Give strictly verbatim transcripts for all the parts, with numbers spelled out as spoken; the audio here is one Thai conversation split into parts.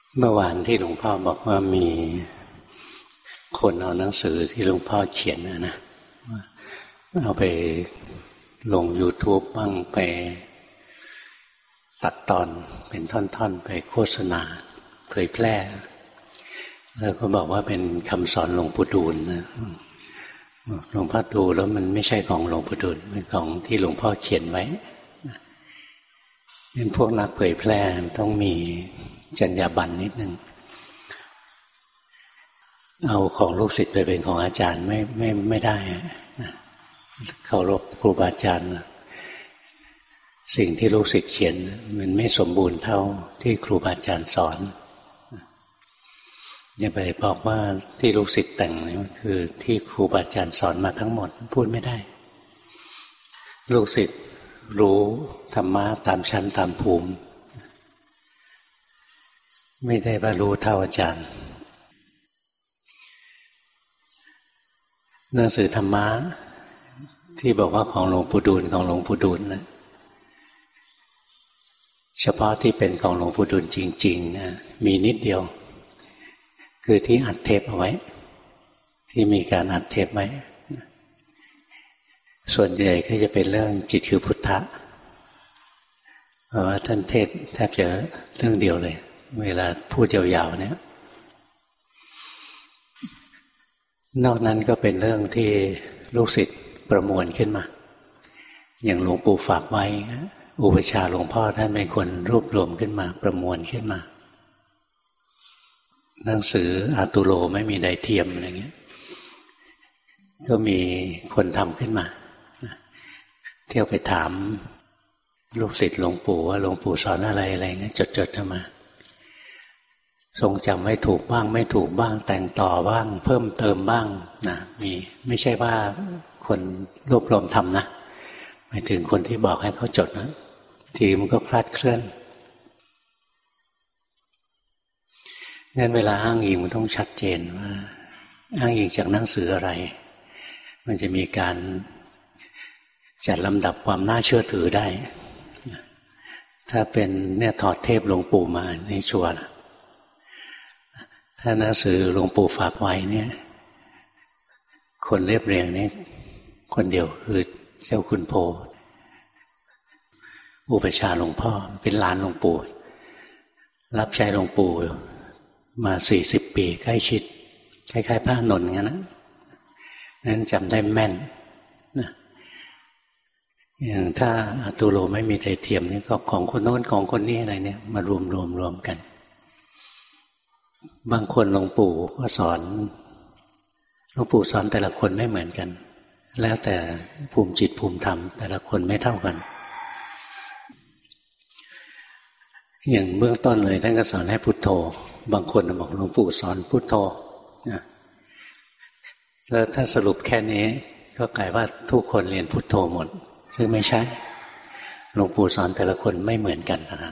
เมื่อวานที่หลวงพ่อบอกว่ามีคนเอาหนังสือที่หลวงพ่อเขียนนะนะเอาไปลง YouTube บ้างไปตัดตอนเป็นท่อนๆไปโฆษณาเผยแพร่แล้วก็บอกว่าเป็นคำสอนหลวงปู่ดูลนะหลวงพ่อดูแล้วมันไม่ใช่ของหลวงปู่ดูลเป็นของที่หลวงพ่อเขียนไว้งั้นพวกนักเผยแพร่ต้องมีจรรยาบรรณนิดนึงเอาของลูกศิษย์ไปเป็นของอาจารย์ไม่ไม่ไม่ได้นะเคารพครูบาอาจารย์สิ่งที่ลูกศิษย์เขียนมันไม่สมบูรณ์เท่าที่ครูบาอาจารย์สอนอย่าไปบอกว่าที่ลูกศิษย์แต่งนี่คือที่ครูบาอาจารย์สอนมาทั้งหมดพูดไม่ได้ลูกศิษย์รู้ธรรมะตามชั้นตามภูมิไม่ได้บรรลุเท่าอาจารย์หนังสือธรรมะที่บอกว่าของหลวงปู่ดูลของหลวงปู่ดูลนะเฉพาะที่เป็นของหลวงปู่ดูลจริงๆนะมีนิดเดียวคือที่อัดเทปเอาไว้ที่มีการอัดเทปไว้ส่วนใหญ่ก็จะเป็นเรื่องจิตคือพุทธะเพราะว่าท่านเทศแทบจะเรื่องเดียวเลยเวลาพูดยาวๆเนี่ยนอกนั้นก็เป็นเรื่องที่ลูกศิษย์ประมวลขึ้นมาอย่างหลวงปู่ฝากไว้อุปชาหลวงพ่อท่านเป็นคนรวบรวมขึ้นมาประมวลขึ้นมาหนังสืออาตุโลไม่มีใดเทียมอะไรเงี้ยก็มีคนทำขึ้นมาเที่ยวไปถามลูกศิษย์หลวงปู่ว่าหลวงปู่สอนอะไรอะไรเงี้ยจดๆเข้ามาทรงจำไว้ถูกบ้างไม่ถูกบ้างแต่งต่อบ้างเพิ่มเติมบ้างนะมีไม่ใช่ว่าคนรวบรวมทำนะหมายถึงคนที่บอกให้เขาจดนะทีมันก็คลาดเคลื่อนงั้นเวลาอ้างอิงมันต้องชัดเจนว่าอ้างอิงจากหนังสืออะไรมันจะมีการจัดลำดับความน่าเชื่อถือได้ถ้าเป็นเนี่ยถอดเทพหลวงปู่มานี่ชัวร์ถ้าหนังสือหลวงปู่ฝากไว้เนี่ยคนเรียบเรียงนี่คนเดียวคือเจ้าคุณโพอุปชาหลวงพ่อเป็นหลานหลวงปู่รับใช้หลวงปู่มาสี่สิบปีใกล้ชิดคล้ายๆพระนนท์งั้นนะงั้นจำได้แม่นนะอย่างถ้าอาตุโลไม่มีไดเทียมนี่ก็ของคนโน้นของคนนี้อะไรเนี่ยมารวมรวมรวมกันบางคนหลวงปู่ก็สอนหลวงปู่สอนแต่ละคนไม่เหมือนกันแล้วแต่ภูมิจิตภูมิธรรมแต่ละคนไม่เท่ากันอย่างเบื้องต้นเลยท่านก็สอนให้พุทโธบางคนบอกหลวงปู่สอนพุทโธนะแล้วถ้าสรุปแค่นี้ก็กลายว่าทุกคนเรียนพุทโธหมดซึ่งไม่ใช่หลวงปู่สอนแต่ละคนไม่เหมือนกันนะครับ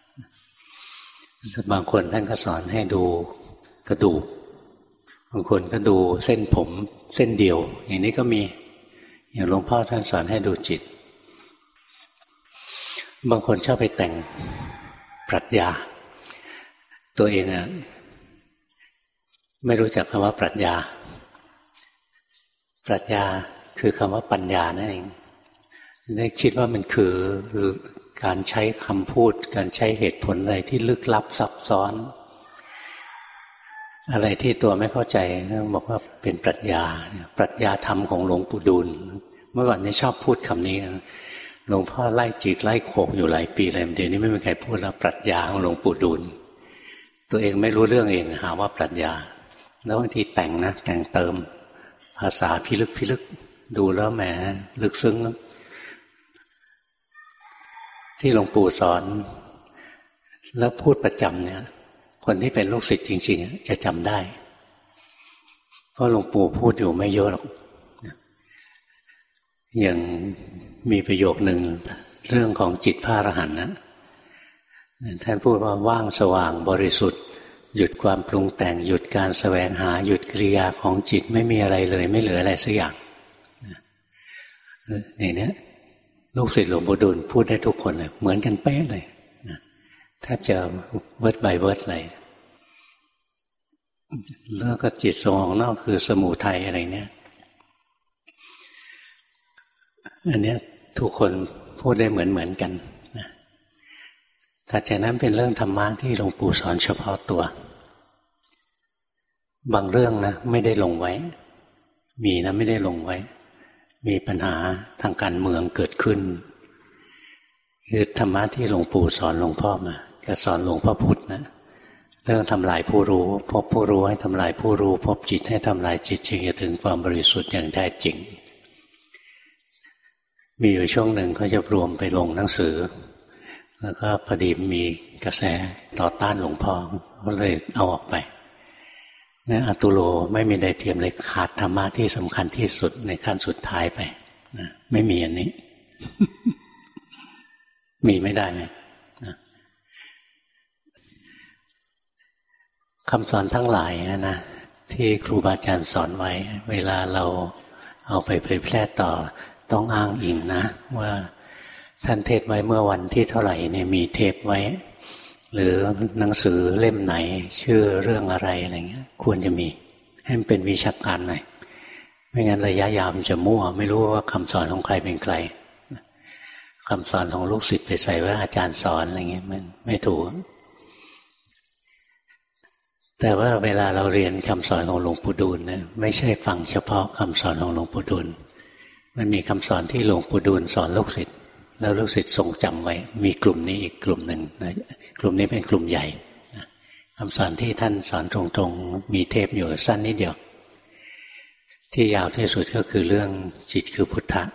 บางคนท่านก็สอนให้ดูกระดูกบางคนก็ดูเส้นผมเส้นเดียวอย่างนี้ก็มีอย่างหลวงพ่อท่านสอนให้ดูจิตบางคนชอบไปแต่งปรัชญาตัวเองอะไม่รู้จักคำว่าปรัชญาปรัชญาคือคำว่าปัญญานั่นเองได้คิดว่ามันคือการใช้คำพูดการใช้เหตุผลอะไรที่ลึกลับซับซ้อนอะไรที่ตัวไม่เข้าใจต้องบอกว่าเป็นปรัชญาปรัชญาธรรมของหลวงปู่ดูลเมื่อก่อนนี่ชอบพูดคำนี้หลวงพ่อไล่จิกไล่โขกอยู่หลายปีเลยเดี๋ยวนี้ไม่มีใครพูดแล้วปรัชญาของหลวงปู่ดูลตัวเองไม่รู้เรื่องเองหาว่าปรัชญาแล้วบางทีแต่งนะแต่งเติมภาษาพิลึกพิลึกดูแล้วแหมลึกซึ้งแล้วที่หลวงปู่สอนแล้วพูดประจำเนี่ยคนที่เป็นลูกศิษย์จริงๆจะจำได้เพราะหลวงปู่พูดอยู่ไม่เยอะหรอกอย่างมีประโยคหนึ่งเรื่องของจิตพระอรหันต์นะท่านพูดว่าว่างสว่างบริสุทธิ์หยุดความปรุงแต่งหยุดการแสวงหาหยุดกิริยาของจิตไม่มีอะไรเลยไม่เหลืออะไรสักอย่างอย่างนี้ลูกศิษย์หลวงปู่ดูลพูดได้ทุกคนเลยเหมือนกันเป๊ะเลยแทบจะเวิร์ดบายเวิร์ดเลยแล้วก็จิตส่งออกนอกคือสมุทัยอะไรเนี่ยอันเนี้ยทุกคนพูดได้เหมือนเหมือนกันนะแต่จากนั้นเป็นเรื่องธรรมะที่หลวงปู่สอนเฉพาะตัวบางเรื่องนะไม่ได้ลงไว้มีนะไม่ได้ลงไว้มีปัญหาทางการเมืองเกิดขึ้นคือธรรมะที่หลวงปู่สอนหลวงพ่อมาก็สอนหลวงพ่อพุธนะเรื่องทำลายผู้รู้พบผู้รู้ให้ทำลายผู้รู้พบจิตให้ทำลายจิตจึงจะถึงความบริสุทธิ์อย่างแท้จริงมีอยู่ช่วงหนึ่งเขาจะรวมไปลงหนังสือแล้วก็พอดีมีกระแสต่อต้านหลวงพ่อก็เลยเอาออกไปนะอตุโลไม่มีใดเทียมเลยขาดธรรมะที่สำคัญที่สุดในขั้นสุดท้ายไปนะไม่มีอันนี้ มีไม่ได้นะคำสอนทั้งหลายนะที่ครูบาอาจารย์สอนไว้เวลาเราเอาไปเผยแพร่ต่อต้องอ้างอิงนะว่าท่านเทศไว้เมื่อวันที่เท่าไหร่เนี่ยมีเทปไว้หรือหนังสือเล่มไหนชื่อเรื่องอะไรอะไรเงี้ยควรจะมีให้มันเป็นวิชาการหน่อยไม่งั้นระยะยาวมันจะมั่วไม่รู้ว่าคำสอนของใครเป็นใครคำสอนของลูกศิษย์ไปใส่ว่าอาจารย์สอนอะไรเงี้ยมันไม่ถูกแต่ว่าเวลาเราเรียนคำสอนของหลวงปู่ดูลเนี่ยไม่ใช่ฟังเฉพาะคำสอนของหลวงปู่ดูลมันมีคำสอนที่หลวงปู่ดูลสอนลูกศิษย์แล้วลูกศิษย์ทรงจำไว้มีกลุ่มนี้อีกกลุ่มหนึ่งนะกลุ่มนี้เป็นกลุ่มใหญ่นะคำสอนที่ท่านสอนตรงๆมีเทปอยู่สั้นนิดเดียวที่ยาวที่สุดก็คือเรื่องจิตคือพุทธะ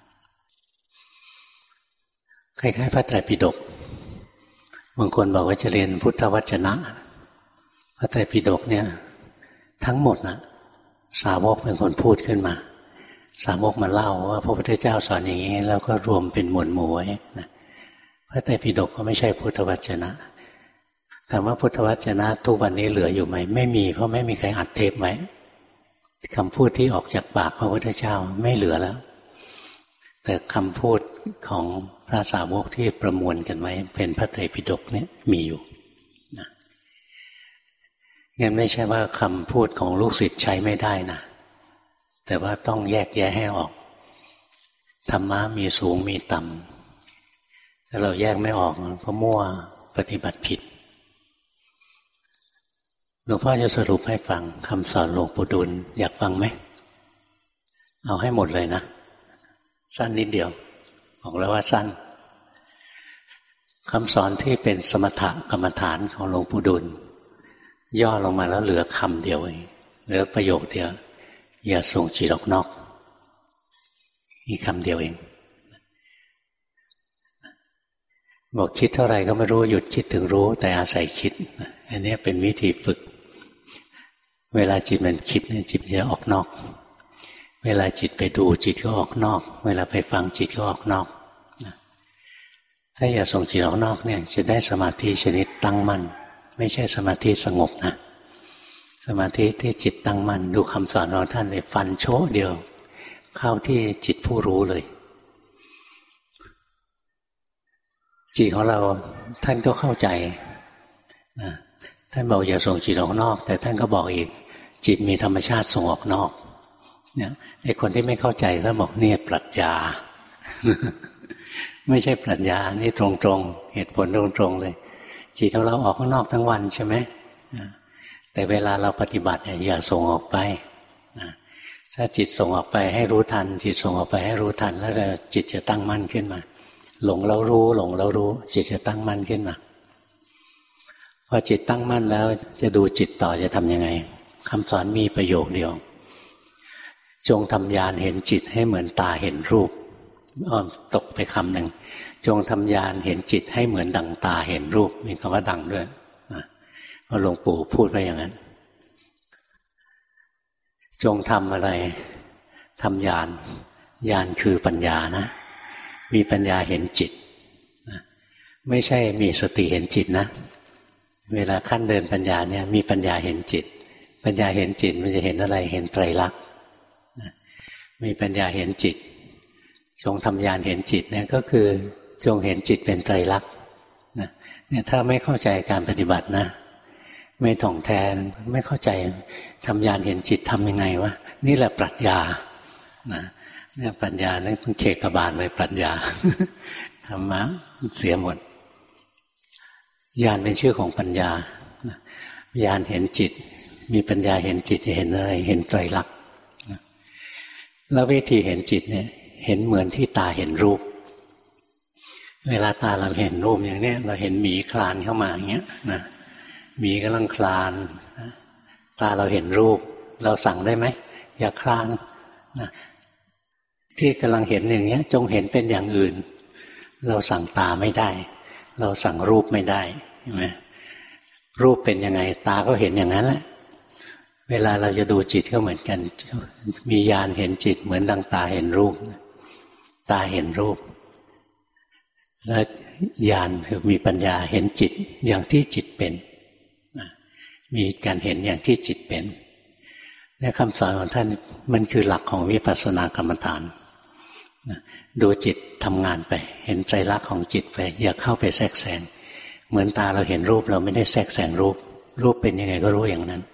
คล้ายๆพระไตรปิฎกบางคนบอกว่าจะเรียนพุทธวจนะพระไตรปิฎกเนี่ยทั้งหมดนะสาวกเป็นคนพูดขึ้นมาสาวกมาเล่าว่าพระพุทธเจ้าสอนอย่างนี้แล้วก็รวมเป็นหมวดหมู่ไว้นะพระไตรปิฎกก็ไม่ใช่พุทธวจนะถามว่าพุทธวจนะทุกวันนี้เหลืออยู่ไหมไม่มีเพราะไม่มีใครอัดเทปไว้คำพูดที่ออกจากปากพระพุทธเจ้าไม่เหลือแล้วแต่คำพูดของพระสาวกที่ประมวลกันไว้เป็นพระไตรปิฎกเนี่ยมีอยู่นะงั้นไม่ใช่ว่าคำพูดของลูกศิษย์ใช้ไม่ได้นะแต่ว่าต้องแยกแยะให้ออกธรรมะมีสูงมีต่ำถ้าเราแยกไม่ออกก็มั่วปฏิบัติผิดหลวงพ่อจะสรุปให้ฟังคำสอนหลวงปู่ดูลอยากฟังไหมเอาให้หมดเลยนะสั้นนิดเดียวบอกแล้วว่าสั้นคำสอนที่เป็นสมถกรรมฐานของหลวงปู่ดูลย่อลงมาแล้วเหลือคำเดียวเองเหลือประโยคเดียวอย่าส่งจิตออกนอกอีกคำเดียวเองบอกคิดเท่าไหร่ก็ไม่รู้หยุดคิดถึงรู้แต่อาศัยคิดอันนี้เป็นวิธีฝึกเวลาจิตมันคิดเนี่ยจิตจะออกนอกเวลาจิตไปดูจิตก็ออกนอกเวลาไปฟังจิตก็ออกนอกถ้าอย่าส่งจิตออกนอกเนี่ยจะได้สมาธิชนิดตั้งมั่นไม่ใช่สมาธิสงบนะสมาธิที่จิตตั้งมั่นดูคำสอนของท่านเลยฟันโชะเดียวเข้าที่จิตผู้รู้เลยจิตของเราท่านก็เข้าใจนะท่านบอกอย่าส่งจิตออกนอกแต่ท่านก็บอกอีกจิตมีธรรมชาติส่งออกนอกเนี่ยไอ้คนที่ไม่เข้าใจก็บอกเนี่ยปรัชญา ไม่ใช่ปรัชญานี่ตรงๆเหตุผลตรงๆเลยจิตของเราออกข้างนอกทั้งวันใช่ไหมแต่เวลาเราปฏิบัติเนี่ยอย่าส่งออกไปนะถ้าจิตส่งออกไปให้รู้ทันจิตส่งออกไปให้รู้ทันแล้วจิตจะตั้งมั่นขึ้นมาหลงแล้วรู้หลงแล้วรู้จิตจะตั้งมั่นขึ้นมาพอจิตตั้งมั่นแล้วจะดูจิตต่อจะทำยังไงคำสอนมีประโยคเดียวจงทำญาณเห็นจิตให้เหมือนตาเห็นรูปอ้อมตกไปคำหนึ่งจงทำญาณเห็นจิตให้เหมือนดั่งตาเห็นรูปมีคำว่าดั่งด้วยเพราะหลวงปู่พูดไว้อย่างนั้นจงทำอะไรทำญาณญาณคือปัญญานะมีปัญญาเห็นจิตนะไม่ใช่มีสติเห็นจิตนะเวลาขั้นเดินปัญญาเนี่ยมีปัญญาเห็นจิตปัญญาเห็นจิตมันจะเห็นอะไรเห็นไตรลักษณ์นะมีปัญญาเห็นจิตจงทำญาณเห็นจิตเนี่ยก็คือจงเห็นจิตเป็นไตรลักษณ์นะเนี่ยถ้าไม่เข้าใจการปฏิบัตินะไม่ถ่องแท้ไม่เข้าใจทำญาณเห็นจิตทำยังไงวะนี่แหละปรัชญานะเนี่ยปรัชญาเนี่ยต้องเขกบาลเลยปรัชญา ธรรมะเสียหมดญาณเป็นชื่อของปัญญาญาณเห็นจิตมีปัญญาเห็นจิตจะเห็นอะไรเห็นไตรลักษณ์แล้ววิธีเห็นจิตเนี่ยเห็นเหมือนที่ตาเห็นรูปเวลาตาเราเห็นรูปอย่างนี้เราเห็นหมีคลานเข้ามาอย่างเงี้ยนะหมีกำลังคลานตาเราเห็นรูปเราสั่งได้ไหมอย่าคลานนะที่กำลังเห็นอย่างเงี้ยจงเห็นเป็นอย่างอื่นเราสั่งตาไม่ได้เราสั่งรูปไม่ได้ใช่ไหมรูปเป็นยังไงตาก็เห็นอย่างนั้นแหละเวลาเราจะดูจิตก็เหมือนกันมีญาณเห็นจิตเหมือนดังตาเห็นรูปตาเห็นรูปแล้วญาณคือมีปัญญาเห็นจิตอย่างที่จิตเป็นมีการเห็นอย่างที่จิตเป็นในคำสอนของท่านมันคือหลักของวิปัสสนากรรมฐานดูจิตทำงานไปเห็นไตรลักษณ์ของจิตไปอย่าเข้าไปแทรกแซงเหมือนตาเราเห็นรูปเราไม่ได้แทรกแซงรูปรูปเป็นยังไงก็รู้อย่างนั้น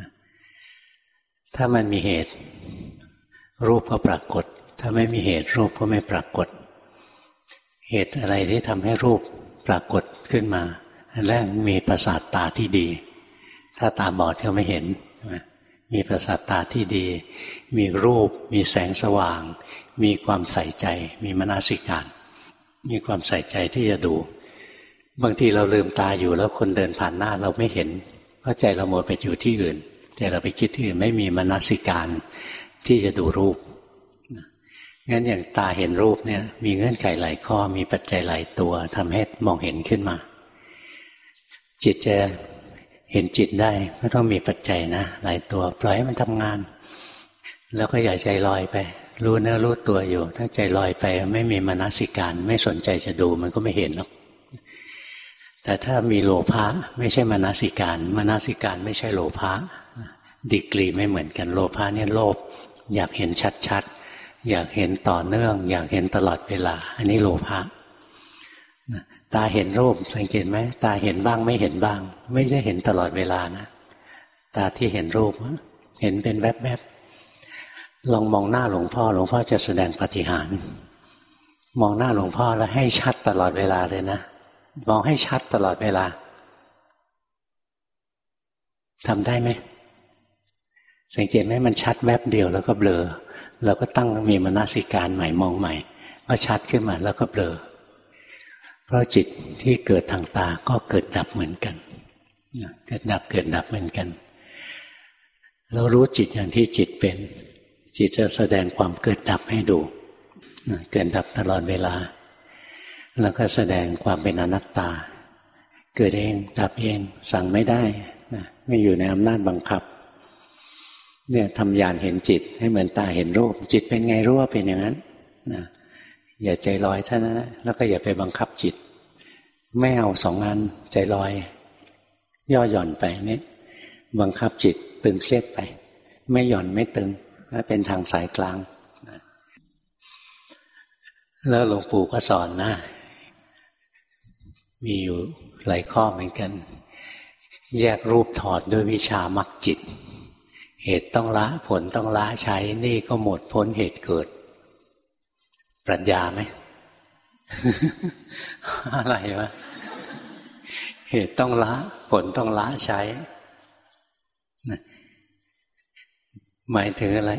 ถ้ามันมีเหตุรูปก็ปรากฏถ้าไม่มีเหตุรูปก็ไม่ปรากฏเหตุอะไรที่ทำให้รูปปรากฏขึ้นมาอันแรกมีประสาทตาที่ดีถ้าตาบอดก็ไม่เห็นมีประสาทตาที่ดีมีรูปมีแสงสว่างมีความใส่ใจมีมนสิการมีความใส่ใจที่จะดูบางทีเราลืมตาอยู่แล้วคนเดินผ่านหน้าเราไม่เห็นเพราะใจเราหมดไปอยู่ที่อื่นใจเราไปคิดที่อื่นไม่มีมนสิการที่จะดูรูปงั้นอย่างตาเห็นรูปเนี่ยมีเงื่อนไขหลายข้อมีปัจจัยหลายตัวทำให้มองเห็นขึ้นมาจิตจะเห็นจิตได้ก็ต้องมีปัจจัยนะหลายตัวปล่อยให้มันทำงานแล้วก็อย่าใจลอยไปรู้เนื้อรู้ตัวอยู่ถ้าใจลอยไปไม่มีมนสิการไม่สนใจจะดูมันก็ไม่เห็นหรอกแต่ถ้ามีโลภะไม่ใช่มนสิการมนสิการไม่ใช่โลภะดีกรีไม่เหมือนกันโลภะเนี่ยโลภอยากเห็นชัดๆอยากเห็นต่อเนื่องอยากเห็นตลอดเวลาอันนี้โลภะตาเห็นรูปสังเกตไหมตาเห็นบ้างไม่เห็นบ้างไม่ได้เห็นตลอดเวลานะตาที่เห็นรูปเห็นเป็นแวบๆลองมองหน้าหลวงพ่อหลวงพ่อจะแสดงปาฏิหาริย์มองหน้าหลวงพ่อแล้วให้ชัดตลอดเวลาเลยนะมองให้ชัดตลอดเวลาทำได้ไหมสังเกตไหมมันชัดแวบเดียวแล้วก็เบลอเราก็ตั้งมีมนสิการใหม่มองใหม่ก็ชัดขึ้นมาแล้วก็เบลอเพราะจิตที่เกิดทางตาก็เกิดดับเหมือนกันเกิดดับเกิดดับเหมือนกันเรารู้จิตอย่างที่จิตเป็นจิตจะแสดงความเกิดดับให้ดูเกิดดับตลอดเวลาแล้วก็แสดงความเป็นอนัตตาเกิดเองดับเองสั่งไม่ได้นะไม่อยู่ในอำนาจบังคับเนี่ยทำญาณเห็นจิตให้เหมือนตาเห็นรูปจิตเป็นไงรู้ว่าเป็นอย่างนั้นนะอย่าใจลอยเท่านั้นนะแล้วก็อย่าไปบังคับจิตไม่เอาสองอันใจลอยย่อหย่อนไปนี่บังคับจิตตึงเครียดไปไม่หย่อนไม่ตึงเป็นทางสายกลางนะแล้วหลวงปู่ก็สอนนะมีอยู่หลายข้อเหมือนกันแยกรูปถอดด้วยวิชามรรคจิตเหตุต้องละผลต้องละใช้นี่ก็หมดพ้นเหตุเกิดปรัชญาไหม อะไรวะเหตุต้องละผลต้องละใช้หมายถึงอะไร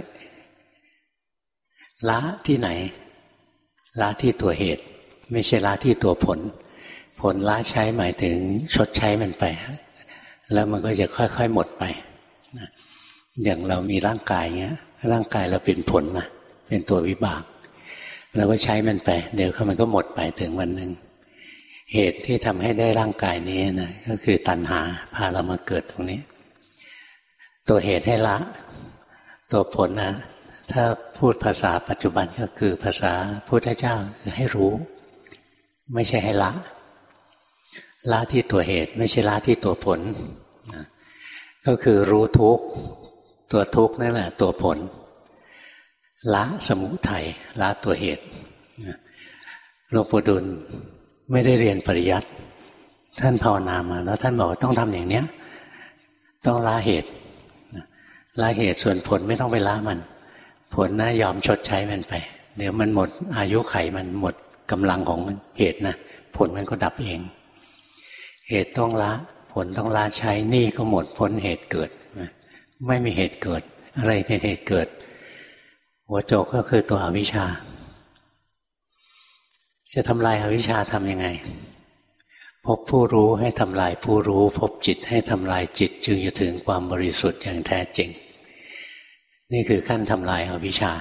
ละที่ไหนละที่ตัวเหตุไม่ใช่ละที่ตัวผลผลละใช้หมายถึงชดใช้มันไปแล้วมันก็จะค่อยๆหมดไปอย่างเรามีร่างกายเงี้ยร่างกายเราเป็นผลนะเป็นตัววิบากเราก็ใช้มันไปเดี๋ยวมันก็หมดไปถึงวันหนึ่งเหตุที่ทำให้ได้ร่างกายนี้นะก็คือตัณหาพาเรามาเกิดตรงนี้ตัวเหตุให้ละตัวผลนะถ้าพูดภาษาปัจจุบันก็คือภาษาพุทธเจ้าคือให้รู้ไม่ใช่ให้ละละที่ตัวเหตุไม่ใช่ละที่ตัวผลนะก็คือรู้ทุกข์ตัวทุกข์นั่นแหละตัวผลละสมุทัยละตัวเหตุหลวงปู่ดุลไม่ได้เรียนปริยัติท่านภาวนามาแล้วท่านบอกว่าต้องทำอย่างเนี้ยต้องละเหตุละเหตุส่วนผลไม่ต้องไปละมันผลนะยอมชดใช้มันไปเดี๋ยวมันหมดอายุไขมันหมดกำลังของเหตุนะผลมันก็ดับเองเหตุต้องละผลต้องละใช้นี่ก็หมดพ้นเหตุเกิดไม่มีเหตุเกิดอะไรเป็นเหตุเกิดหัวโจกก็คือตัวอวิชชาจะทำลายอวิชชาทำยังไงพบผู้รู้ให้ทำลายผู้รู้พบจิตให้ทำลายจิตจึงจะถึงความบริสุทธิ์อย่างแท้จริงนี่คือขั้นทำลายอวิชชา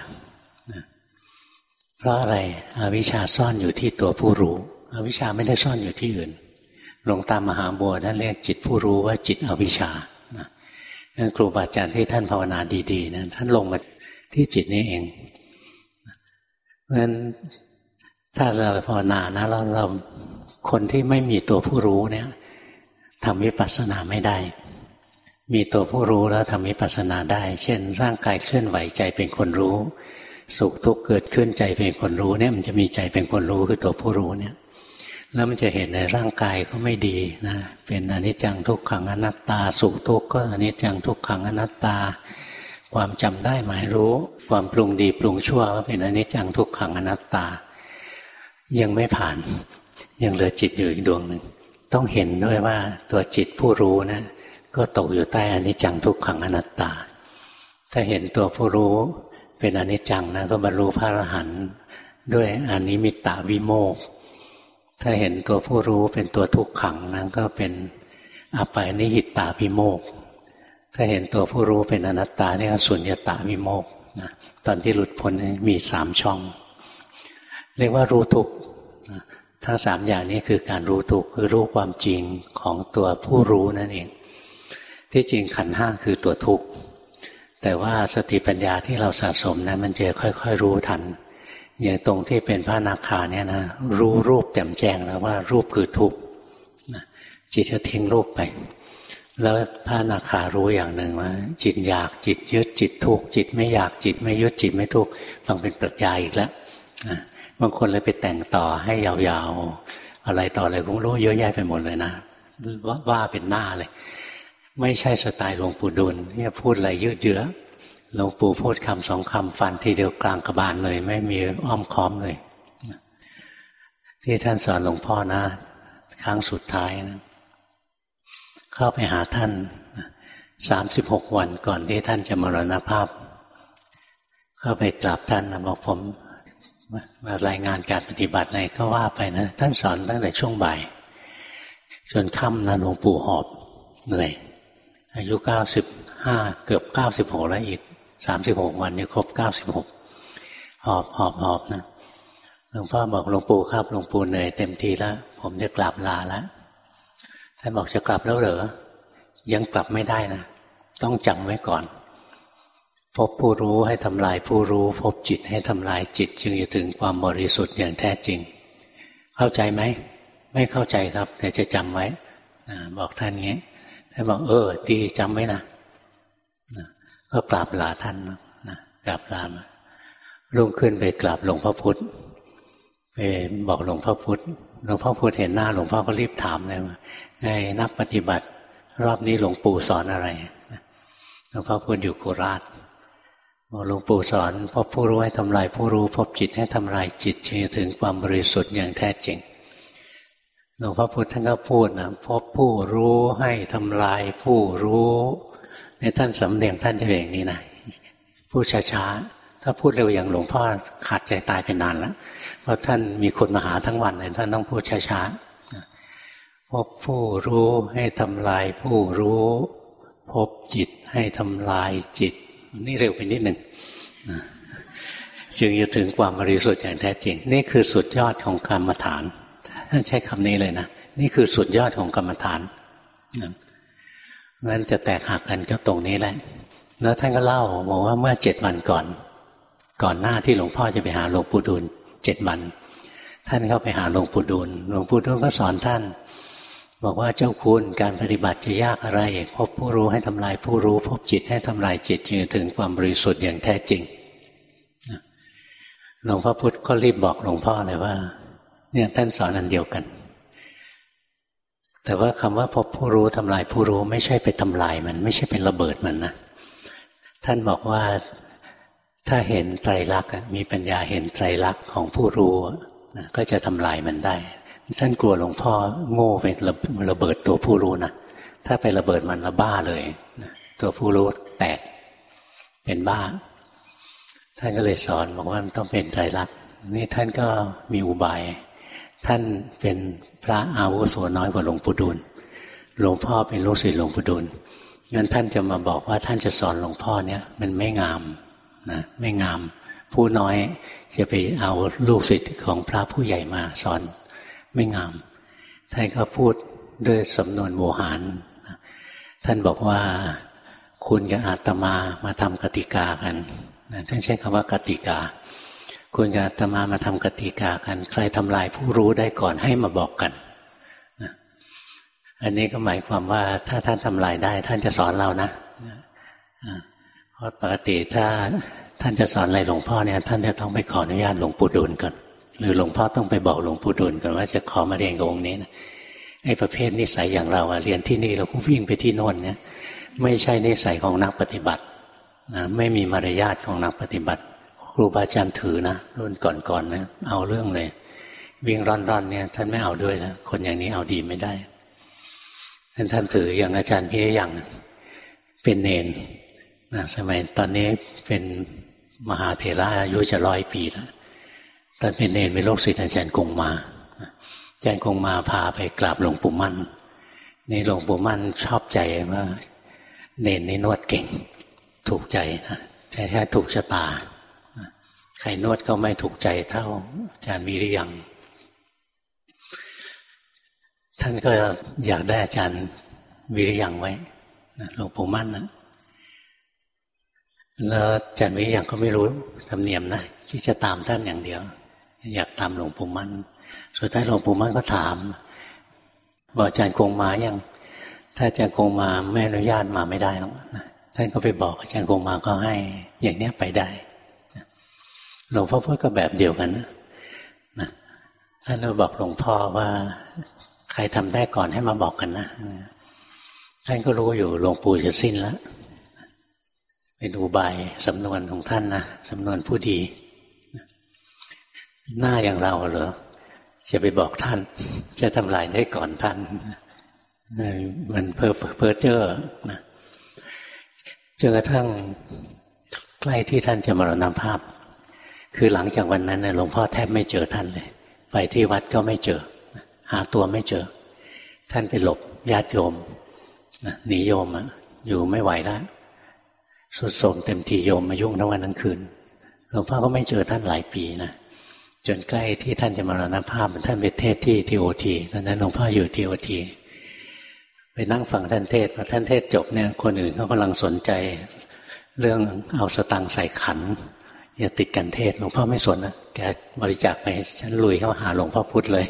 เพราะอะไรอวิชชาซ่อนอยู่ที่ตัวผู้รู้อวิชชาไม่ได้ซ่อนอยู่ที่อื่นหลวงตามหาบัวท่านเรียกจิตผู้รู้ว่าจิตอวิชชางั้นครูบาอาจารย์ที่ท่านภาวนาดีๆนะท่านลงมาที่จิตนี้เองเพราะฉะนั้นถ้าเราภาวนานะเราเราคนที่ไม่มีตัวผู้รู้เนี่ยทำวิปัสสนาไม่ได้มีตัวผู้รู้แล้วทำวิปัสสนาได้เช่นร่างกายเคลื่อนไหวใจเป็นคนรู้สุขทุกข์เกิดขึ้นใจเป็นคนรู้เนี่ยมันจะมีใจเป็นคนรู้คือตัวผู้รู้เนี่ยแล้วมันจะเห็นในร่างกายก็ไม่ดีนะเป็นอนิจจังทุกขังอนัตตาสุขทุกข์ก็อนิจจังทุกขังอนัตตาความจำได้หมายรู้ความปรุงดีปรุงชั่วว่าเป็นอนิจจังทุกขังอนัตตายังไม่ผ่านยังเหลือจิตอยู่อีกดวงหนึ่งต้องเห็นด้วยว่าตัวจิตผู้รู้นะก็ตกอยู่ใต้อนิจจังทุกขังอนัตตาถ้าเห็นตัวผู้รู้เป็นอนิจจังนะก็บรรลุพระอรหันต์ด้วยอนิมิตตวิโมกข์ถ้าเห็นตัวผู้รู้เป็นตัวทุกขังนั้นก็เป็นอปัยนิหิตตวิโมกข์ถ้าเห็นตัวผู้รู้เป็นอนัตตานี่ก็สุญญตวิโมกข์นะตอนที่หลุดพ้นมีสามช่องเรียกว่ารู้ทุกข์ทั้งสามอย่างนี้คือการรู้ทุกข์คือรู้ความจริงของตัวผู้รู้นั่นเองที่จริงขันธ์ห้าคือตัวทุกข์แต่ว่าสติปัญญาที่เราสะสมนะมันจะค่อยๆรู้ทันอย่างตรงที่เป็นพระอนาคาเนี่ยนะรู้รูปแจ่มแจ้งแล้วว่ารูปคือทุกข์จิตจะทิ้งรูปไปแล้วพระอนาคารู้อย่างหนึ่งว่าจิตอยากจิตยึดจิตทุกข์จิตไม่อยากจิตไม่ยึดจิตไม่ทุกข์ฟังเป็นปรัชญาอีกแล้วบางคนเลยไปแต่งต่อให้ยาวๆอะไรต่ออะไรก็รู้เยอะแยะไปหมดเลยนะว่าว่าเป็นหน้าเลยไม่ใช่สไตล์หลวงปู่ดุลที่พูดอะไรยืดเยื้อหลวงปู่พูดคำสองคำฟันทีเดียวกลางกระบาลเลยไม่มีอ้อมค้อมเลยที่ท่านสอนหลวงพ่อนะครั้งสุดท้ายนะเข้าไปหาท่านสามสิบหกวันก่อนที่ท่านจะมรณภาพเข้าไปกราบท่านนะบอกผมมารายงานการปฏิบัติอะไรก็ว่าไปนะท่านสอนตั้งแต่ช่วงบ่ายจนค่ำนะหลวงปู่หอบเหนื่อยอายุเก้าสิบห้าเกือบเก้าสิบหกแล้วอีกสามสิบหกวันนี่ครบเก้าสิบหกหอบหอบหอบนะหลวงพ่อบอกหลวงปู่ครับหลวงปู่เหนื่อยเต็มทีแล้วผมจะกลับลาแล้วท่านบอกจะกลับแล้วเหรอยังกลับไม่ได้นะต้องจำไว้ก่อนพบผู้รู้ให้ทำลายผู้รู้พบจิตให้ทำลายจิตจึงจะถึงความบริสุทธิ์อย่างแท้จริงเข้าใจไหมไม่เข้าใจครับแต่จะจำไว้บอกท่านงี้ท่านบอกเออดีจำไว้นะก็กราบลาท่านนะกราบลามารุ่งขึ้นไปกราบหลวงพ่อพุธไปบอกหลวงพ่อพุธหลวงพ่อพุธเห็นหน้าหลวงพ่อก็รีบถามเลยว่าไงนักปฏิบัติรอบนี้หลวงปู่สอนอะไรหลวงพ่อพุธอยู่โคราชบอกหลวงปู่สอนพบผู้รู้ให้ทำลายผู้รู้พบจิตให้ทำลายจิตจึงจะถึงความบริสุทธิ์อย่างแท้จริงหลวงพ่อพุธท่านก็พูดนะพบผู้รู้ให้ทำลายผู้รู้ในท่านสำเนียงท่านจะเป็นอย่างนี้นะพูดช้าๆถ้าพูดเร็วอย่างหลวงพ่อขาดใจตายไปนานแล้วเพราะท่านมีคนมาหาทั้งวันเลยท่านต้องพูดช้าๆพบผู้รู้ให้ทำลายผู้รู้พบจิตให้ทำลายจิตนี่เร็วไปนิดหนึ่งจึงจะถึงความบริสุทธิ์อย่างแท้จริงนี่คือสุดยอดของกรรมฐานท่านใช้คำนี้เลยนะนี่คือสุดยอดของกรรมฐานงั้นจะแตกหักกันก็ตรงนี้แหละแล้วท่านก็เล่าบอกว่าเมื่อเจ็ดวันก่อนก่อนหน้าที่หลวงพ่อจะไปหาหลวงปู่ดูลเจ็ดวันท่านเข้าไปหาหลวงปู่ดูลหลวงปู่ดูลก็สอนท่านบอกว่าเจ้าคุณการปฏิบัติจะยากอะไรพบผู้รู้ให้ทำลายผู้รู้พบจิตให้ทำลายจิตจึงถึงความบริสุทธิ์อย่างแท้จริงหลวงพ่อพุธก็รีบบอกหลวงพ่อเลยว่าเนี่ยท่านสอนอันเดียวกันแต่ว่าคำว่าพบผู้รู้ทำลายผู้รู้ไม่ใช่ไปทำลายมันไม่ใช่เป็นระเบิดมันนะท่านบอกว่าถ้าเห็นไตรลักษณ์มีปัญญาเห็นไตรลักษณ์ของผู้รู้นะก็จะทำลายมันได้ท่านกลัวหลวงพ่อโง่เป็นระเบิดตัวผู้รู้นะถ้าไประเบิดมันละบ้าเลยนะตัวผู้รู้แตกเป็นบ้าท่านก็เลยสอนบอกว่ามันต้องเป็นไตรลักษณ์นี่ท่านก็มีอุบายท่านเป็นพระอาวุโสน้อยกว่าหลวงปู่ดูลหลวงพ่อเป็นลูกศิษย์หลวงปู่ดูลงั้นท่านจะมาบอกว่าท่านจะสอนหลวงพ่อเนี่ยมันไม่งามนะไม่งามผู้น้อยจะไปเอาลูกศิษย์ของพระผู้ใหญ่มาสอนไม่งามท่านก็พูดด้วยสำนวนโวหารท่านบอกว่าคุณกับอาตมามาทำกติกากันท่านใช้คำว่ากติกาคุณกับอาตมามาทำกติกากันใครทำลายผู้รู้ได้ก่อนให้มาบอกกันอันนี้ก็หมายความว่าถ้าท่านทำลายได้ท่านจะสอนเรานะเพราะปกติถ้าท่านจะสอนอะไรหลวงพ่อเนี่ยท่านจะต้องไปขออนุญาตหลวงปู่ดูลก่อนหรือหลวงพ่อต้องไปบอกหลวงปู่ดูลก่อนว่าจะขอมาเรียนกับองค์นี้นะไอ้ประเภทนิสัยอย่างเราเรียนที่นี่เราก็วิ่งไปที่โน่นเนี่ยไม่ใช่นิสัยของนักปฏิบัตินะไม่มีมารยาทของนักปฏิบัติครูบาอาจารย์ถือนะรุ่นก่อนๆนะเอาเรื่องเลยวิ่งร่อนๆเนี่ยท่านไม่เอาด้วยนะคนอย่างนี้เอาดีไม่ได้ท่านท่านถืออย่างอาจารย์พิริยังเป็นเนนนะสมัยตอนนี้เป็นมหาเถระอายุจะร้อยปีแล้วตอนเป็นเนนเป็นลูกศิษย์อาจารย์กงมาอาจารย์กงมาพาไปกราบหลวงปู่มั่นนี่หลวงปู่มั่นชอบใจว่าเนนนี่นวดเก่งถูกใจนะใช่แค่ถูกชะตาใครนวดก็ไม่ถูกใจเท่าอาจารย์วิริยังท่านก็อยากได้อาจารย์วิริยังไว้หลวงปู่มั่นนะแล้วอาจารย์วิริยังก็ไม่รู้ธรรมเนียมนะที่จะตามท่านอย่างเดียวอยากตามหลวงปู่มั่นสุดท้ายหลวงปู่มั่นก็ถามบอกอาจารย์คงมายังถ้าอาจารย์คงมาไม่อนุญาตมาไม่ได้หรอกนะท่านก็ไปบอกอาจารย์คงมาก็ให้อย่างนี้ไปได้หลวงพ่อพูดก็แบบเดียวกันนะนะท่านก็บอกหลวงพ่อว่าใครทำได้ก่อนให้มาบอกกันนะท่านก็รู้อยู่หลวงปู่จะสิ้นแล้วเป็นอุบายสำนวนของท่านนะสำนวนผู้ดีหน้าอย่างเราเหรอจะไปบอกท่านจะทำลายได้ก่อนท่านมันเพ้อเพ้อเจ้อนะจนกระทั่งใกล้ที่ท่านจะมรณภาพคือหลังจากวันนั้นหลวงพ่อแทบไม่เจอท่านเลยไปที่วัดก็ไม่เจอหาตัวไม่เจอท่านไปหลบญาติโยมหนีโยมอยู่ไม่ไหวแล้วสุดโทรมเต็มทีโยมมายุ่งทั้งวันทั้งคืนหลวงพ่อก็ไม่เจอท่านหลายปีนะจนใกล้ที่ท่านจะมรณภาพท่านไปเทศที่ทีโอทีตอนนั้นหลวงพ่ออยู่ทีโอทีไปนั่งฟังท่านเทศพอท่านเทศจบเนี่ยคนอื่นเขากำลังสนใจเรื่องเอาสตังค์ใส่ขันอย่าติดกันเทศหลวงพ่อไม่สนนะแกบริจาคไปฉันลุยเข้าหาหลวงพ่อพุธเลย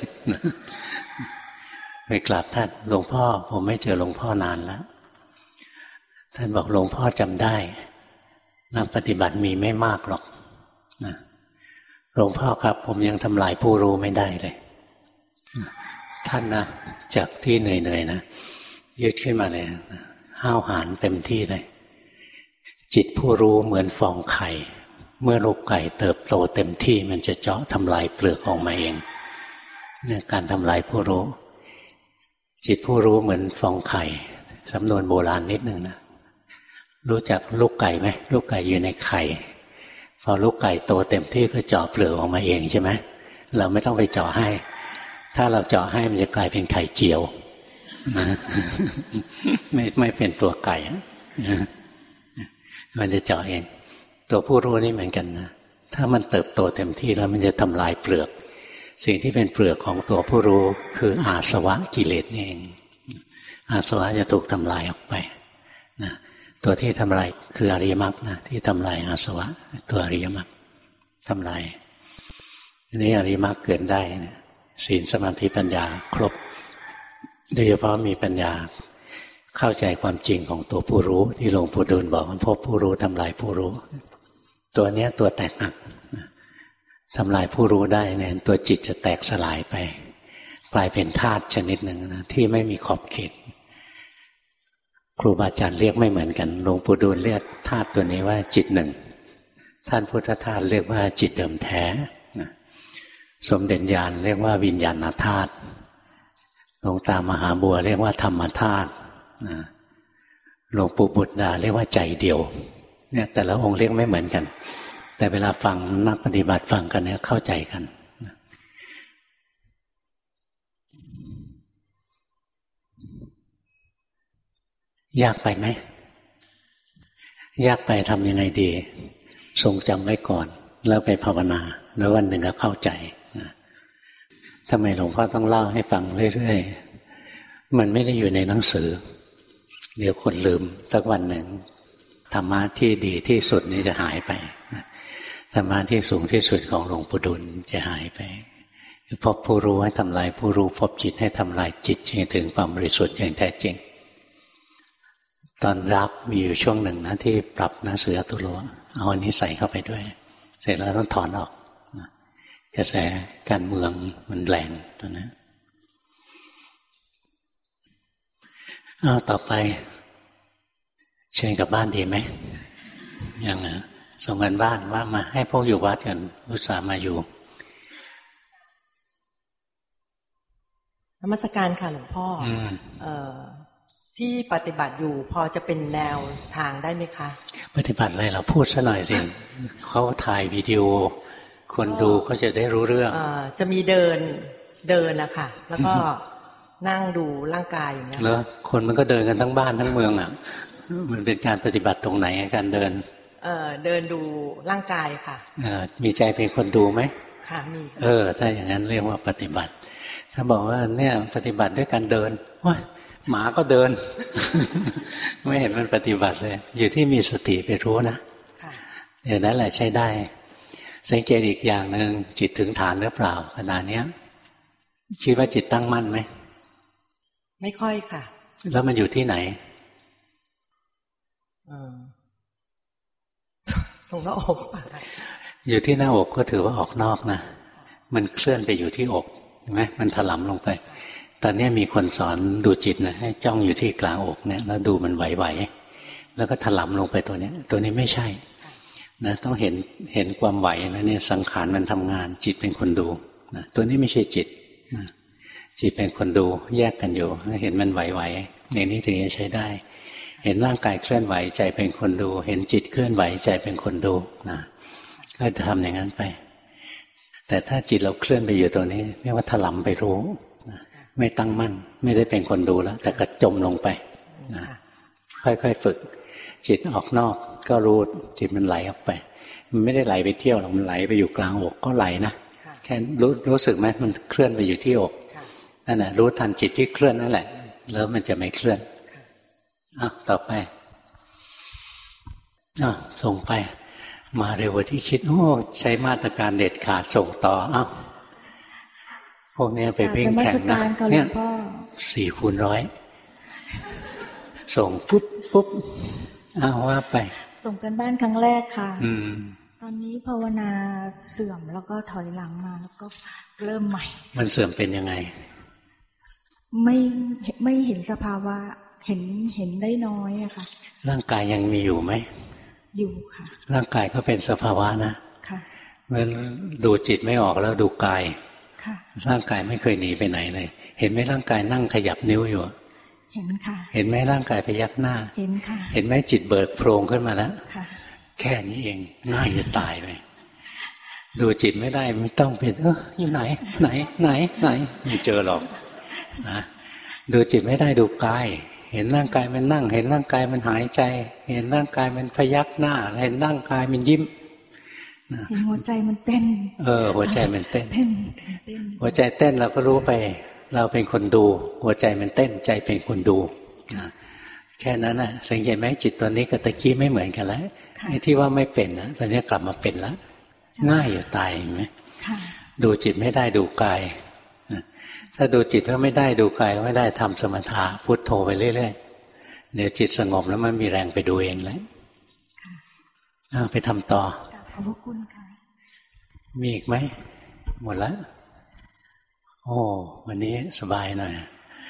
ไปกราบท่านหลวงพ่อผมไม่เจอหลวงพ่อนานแล้วท่านบอกหลวงพ่อจำได้นักปฏิบัติมีไม่มากหรอกนะหลวงพ่อครับผมยังทำลายผู้รู้ไม่ได้เลยท่านนะจากที่เหนื่อยๆนะยืดขึ้นมาเลยห้าวหาญเต็มที่เลยจิตผู้รู้เหมือนฟองไข่เมื่อลูกไก่เติบโตเต็มที่มันจะเจาะทำลายเปลือกออกมาเองเนี่ยการทำลายผู้รู้จิตผู้รู้เหมือนฟองไข่สำนวนโบราณนิดนึงนะรู้จักลูกไก่ไหมลูกไก่อยู่ในไข่พอลูกไก่โตเต็มที่ก็เจาะเปลือกออกมาเองใช่ไหมเราไม่ต้องไปเจาะให้ถ้าเราเจาะให้มันจะกลายเป็นไข่เจียวนะไม่ไม่เป็นตัวไก่มันจะเจาะเองตัวผู้รู้นี่เหมือนกันนะถ้ามันเติบโตเต็มที่แล้วมันจะทำลายเปลือกสิ่งที่เป็นเปลือกของตัวผู้รู้คืออาสวะกิเลสนี่เองอาสวะจะถูกทำลายออกไปนะตัวที่ทำลายคืออริยมรรคนะที่ทำลายอาสวะตัวอริยมรรคทำลายนี่อริยมรรคเกิดได้นะศีลสมาธิปัญญาครบโดยเฉพาะมีปัญญาเข้าใจความจริงของตัวผู้รู้ที่หลวงปู่ดูลบอกว่าพบผู้รู้ทำลายผู้รู้ตัวเนี้ยตัวแตกหักทำลายผู้รู้ได้เนี่ยตัวจิตจะแตกสลายไปกลายเป็นธาตุชนิดหนึ่งนะที่ไม่มีขอบเขตครูบาอาจารย์เรียกไม่เหมือนกันหลวงปู่ดูลเรียกธาตุตัวนี้ว่าจิตหนึ่งท่านพุทธทาสเรียกว่าจิตเดิมแท้นะสมเด็จญาณเรียกว่าวิญญาณธาตุหลวงตามหาบัวเรียกว่าธรรมธาตุนะหลวงปู่บุตรดาเรียกว่าใจเดียวเนี่ยแต่ละองค์เรียกไม่เหมือนกันแต่เวลาฟังนักปฏิบัติฟังกันเนี่ยเข้าใจกันยากไปไหมยากไปทำยังไงดีทรงจำไว้ก่อนแล้วไปภาวนาแล้ววันหนึ่งก็เข้าใจนะทำไมหลวงพ่อต้องเล่าให้ฟังเรื่อยๆมันไม่ได้อยู่ในหนังสือเดี๋ยวคนลืมสักวันหนึ่งธรรมะที่ดีที่สุดนี้จะหายไปธรรมะที่สูงที่สุดของหลวงปู่ดุลจะหายไปพบผู้รู้ให้ทำลายผู้รู้พบจิตให้ทำลายจิตจนถึงความบริสุทธิ์อย่างแท้จริงตอนรับมีอยู่ช่วงหนึ่งนะที่ปรับหนังสืออตุโลเอาอันนี้ใส่เข้าไปด้วยเสร็จแล้วต้องถอนออกนะกระแสการเมืองมันแรงตัวนั้นอ้าวต่อไปเชิญกลับบ้านดีไหมยังนะส่งกันบ้านว่ามาให้พวกอยู่วัดกันอุตส่าห์มาอยู่นมัสการค่ะหลวงพ่อเอ่อที่ปฏิบัติอยู่พอจะเป็นแนวทางได้ไหมคะปฏิบัติอะไรเราพูดซะหน่อยสิ เขาถ่ายวิดีโอคนดูเขาจะได้รู้เรื่องจะมีเดินเดินนะคะแล้วก็นั่งดูร่างกายอย่างเงี้ยแล้วคนมันก็เดินกันทั้งบ้านทั้งเมืองอ่ะมันเป็นการปฏิบัติตรงไหนการเดินเอ่อเดินดูร่างกายค่ะเอ่อมีใจเป็นคนดูไหมค่ะมีเออถ้าอย่างนั้นเรียกว่าปฏิบัติถ้าบอกว่าเนี่ยปฏิบัติด้วยการเดินว้าหมาก็เดิน ไม่เห็นมันปฏิบัติเลยอยู่ที่มีสติไปรู้นะเดี๋ยวนั้นแหละใช้ได้สังเกตอีกอย่างหนึ่งจิตถึงฐานหรือเปล่าขณะนี้คิดว่าจิตตั้งมั่นไหมไม่ค่อยค่ะแล้วมันอยู่ที่ไหนตรงหน้าอกอยู่ที่หน้าอกก็ถือว่าออกนอกนะมันเคลื่อนไปอยู่ที่อกเห็นไหมมันถลำลงไปตอนนี้มีคนสอนดูจิตนะให้จ้องอยู่ที่กลางอกเนี่ยแล้วดูมันไหวๆแล้วก็ถลำลงไปตัวนี้ตัวนี้ไม่ใช่นะต้องเห็นเห็นความไหวนะเนี่ยสังขารมันทำงานจิตเป็นคนดูนะตัวนี้ไม่ใช่จิตนะจิตเป็นคนดูแยกกันอยู่เห็นมันไหวๆในนี้ถึงจะใช้ได้เห็นร่างกายเคลื่อนไหวใจเป็นคนดูเห็นจิตเคลื่อนไหวใจเป็นคนดูนะก็จะทำอย่างนั้นไปแต่ถ้าจิตเราเคลื่อนไปอยู่ตัวนี้เรียกว่าถลำไปรู้ไม่ตั้งมั่นไม่ได้เป็นคนดูแล้วแต่กระจมลงไปนะค่อยๆฝึกจิตออกนอกก็รู้จิตมันไหลออกไปมันไม่ได้ไหลไปเที่ยวหรอกมันไหลไปอยู่กลางอกก็ไหลนะแค่รู้รู้สึกไหมมันเคลื่อนไปอยู่ที่อกนั่นแหละรู้ทันจิตที่เคลื่อนนั่นแหละแล้วมันจะไม่เคลื่อนอ่ะต่อไปอ่ะส่งไปมาเร็วกว่าที่คิดโอ้ใช้มาตรการเด็ดขาดส่งต่ออ้าวพวกนี้ไปวิ่งแข่งนะเนี่ยสี่คูณร้อยส่งปุ๊บปุ๊บอ้าวว่าไปส่งกันบ้านครั้งแรกค่ะตอนนี้ภาวนาเสื่อมแล้วก็ถอยหลังมาแล้วก็เริ่มใหม่มันเสื่อมเป็นยังไงไม่ไม่เห็นสภาวะเห็นเห็นได้น้อยอะค่ะร่างกายยังมีอยู่ไหมอยู่ค่ะร่างกายก็เป็นสภาวะนะค่ะเมื่อดูจิตไม่ออกแล้วดูกายร่างกายไม่เคยหนีไปไหนเลยเห็นไหมร่างกายนั่งขยับนิ้วอยู่เห็นค่ะเห็นไหมร่างกายพยักหน้าเห็นค่ะเห็นไหมจิตเบิกโพรงขึ้นมาแล้วค่ะแค่นี้เองง่ายจะตายไปดูจิตไม่ได้ไม่ต้องเป็นเอออยู่ไหนไหนไหนไหนไม่เจอหรอกนะดูจิตไม่ได้ดูกายเห็นร่างกายมันนั่งเห็นร่างกายมันหายใจเห็นร่างกายมันพยักหน้าเห็นร่างกายมันยิ้มเห็นหัวใจมันเต้นเออหัวใจมันเต้นหัวใจเต้นเราก็รู้ไปเราเป็นคนดูหัวใจมันเต้นใจเป็นคนดูนะแค่นั้นน่ะสังเกตไหมจิตตัวนี้กับตะกี้ไม่เหมือนกันแล้วไอ้ที่ว่าไม่เป็นนะตอนนี้กลับมาเป็นแล้วง่ายอยู่ตายเห็นไหมดูจิตไม่ได้ดูกายถ้าดูจิตก็ไม่ได้ดูกายไม่ได้ทำสมถะพุทโธไปเรื่อยๆเดี๋ยวจิตสงบแล้วมันมีแรงไปดูเองแล้วไปทำต่อขอบคุณค่ะมีอีกไหมหมดแล้วโอ้วันนี้สบายหน่อย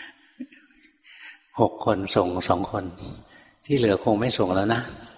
หกคนส่งสองคนที่เหลือคงไม่ส่งแล้วนะ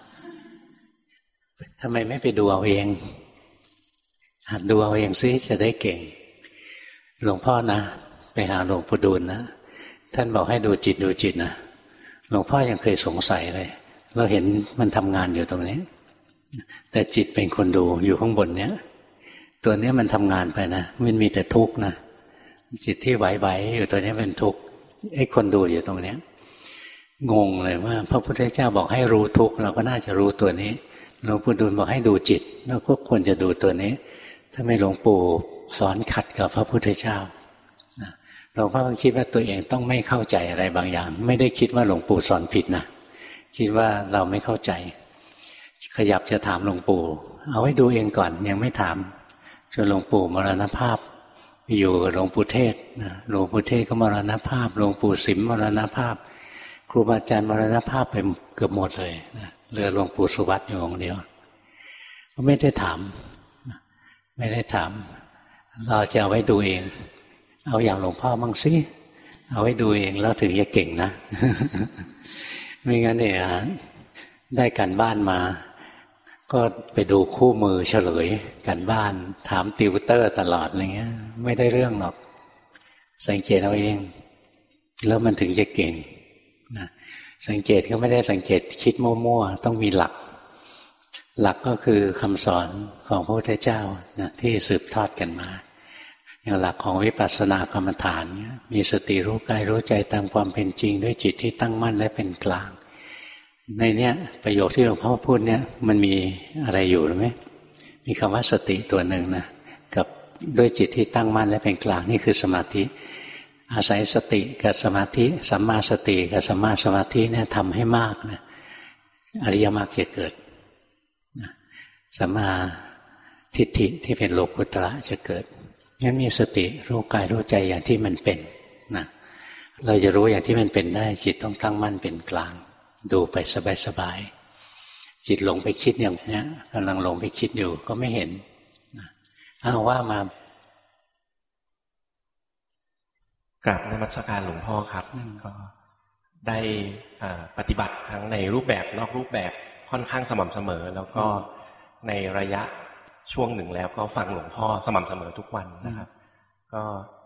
ทำไมไม่ไปดูเอาเองหัดดูเอาเองซิจะได้เก่งหลวงพ่อนะไปหาหลวงปู่ดูลนะท่านบอกให้ดูจิตดูจิตนะหลวงพ่อยังเคยสงสัยเลยเราเห็นมันทำงานอยู่ตรงนี้แต่จิตเป็นคนดูอยู่ข้างบนเนี้ยตัวนี้มันทำงานไปนะมันมีแต่ทุกข์นะจิตที่ไหวๆอยู่ตัวนี้เป็นทุกข์ไอ้คนดูอยู่ตรงนี้งงเลยว่าพระพุทธเจ้าบอกให้รู้ทุกข์เราก็น่าจะรู้ตัวนี้หลวงปู่ดูลบอกให้ดูจิตเราก็ควรจะดูตัวนี้ถ้าไม่หลวงปู่สอนขัดกับพระพุทธเจ้าหลวงพ่อคิดว่าตัวเองต้องไม่เข้าใจอะไรบางอย่างไม่ได้คิดว่าหลวงปู่สอนผิดนะคิดว่าเราไม่เข้าใจขยับจะถามหลวงปู่เอาไว้ดูเองก่อนยังไม่ถามจนหลวงปู่มรณภาพไปอยู่กับหลวงปู่เทศหลวงปู่เทศก็มรณภาพหลวงปู่สิมมรณภาพครูบาอาจารย์มรณภาพไปเกือบหมดเลยเหลือหลวงปู่สุวัตอยู่องค์เดียวก็ไม่ได้ถามไม่ได้ถามเราจะเอาไว้ดูเองเอาอย่างหลวงพ่อมั่งสิเอาไว้ดูเองแล้วถึงจะเก่งนะ ไม่งั้นเนี่ยได้การบ้านมาก็ไปดูคู่มือเฉลยการบ้านถามติวเตอร์ตลอดอะไรเงี้ยไม่ได้เรื่องหรอกสังเกตเอาเองแล้วมันถึงจะเก่งนะสังเกตก็ไม่ได้สังเกตคิดมั่วๆต้องมีหลักหลักก็คือคำสอนของพระพุทธเจ้านะที่สืบทอดกันมาอย่างหลักของวิปัสสนากรรมฐานมีสติรู้กายรู้ใจตามความเป็นจริงด้วยจิตที่ตั้งมั่นและเป็นกลางในเนี้ยประโยคที่หลวงพ่อพูดเนี่ยมันมีอะไรอยู่หรือไหมมีคำว่าสติตัวหนึ่งนะกับด้วยจิตที่ตั้งมั่นและเป็นกลางนี่คือสมาธิอาศัยสติกับสมาธิสัมมาสติกับสัมมาสมาธิเนี่ยทำให้มากนะอริยมรรคจะเกิดนะสัมมาทิฏฐิที่เป็นโลกุตระจะเกิดงั้นมีสติรู้กายรู้ใจอย่างที่มันเป็นนะเราจะรู้อย่างที่มันเป็นได้จิตต้องตั้งมั่นเป็นกลางดูไปสบายๆจิตหลงไปคิดอย่างนี้กำลังหลงไปคิดอยู่ก็ไม่เห็นนะอ้าวว่ามากราบนมัสการหลวงพ่อครับก็ได้ปฏิบัติทั้งในรูปแบบนอกรูปแบบค่อนข้างสม่ำเสมอแล้วก็ในระยะช่วงหนึ่งแล้วก็ฟังหลวงพ่อสม่ำเสมอทุกวันนะครับก็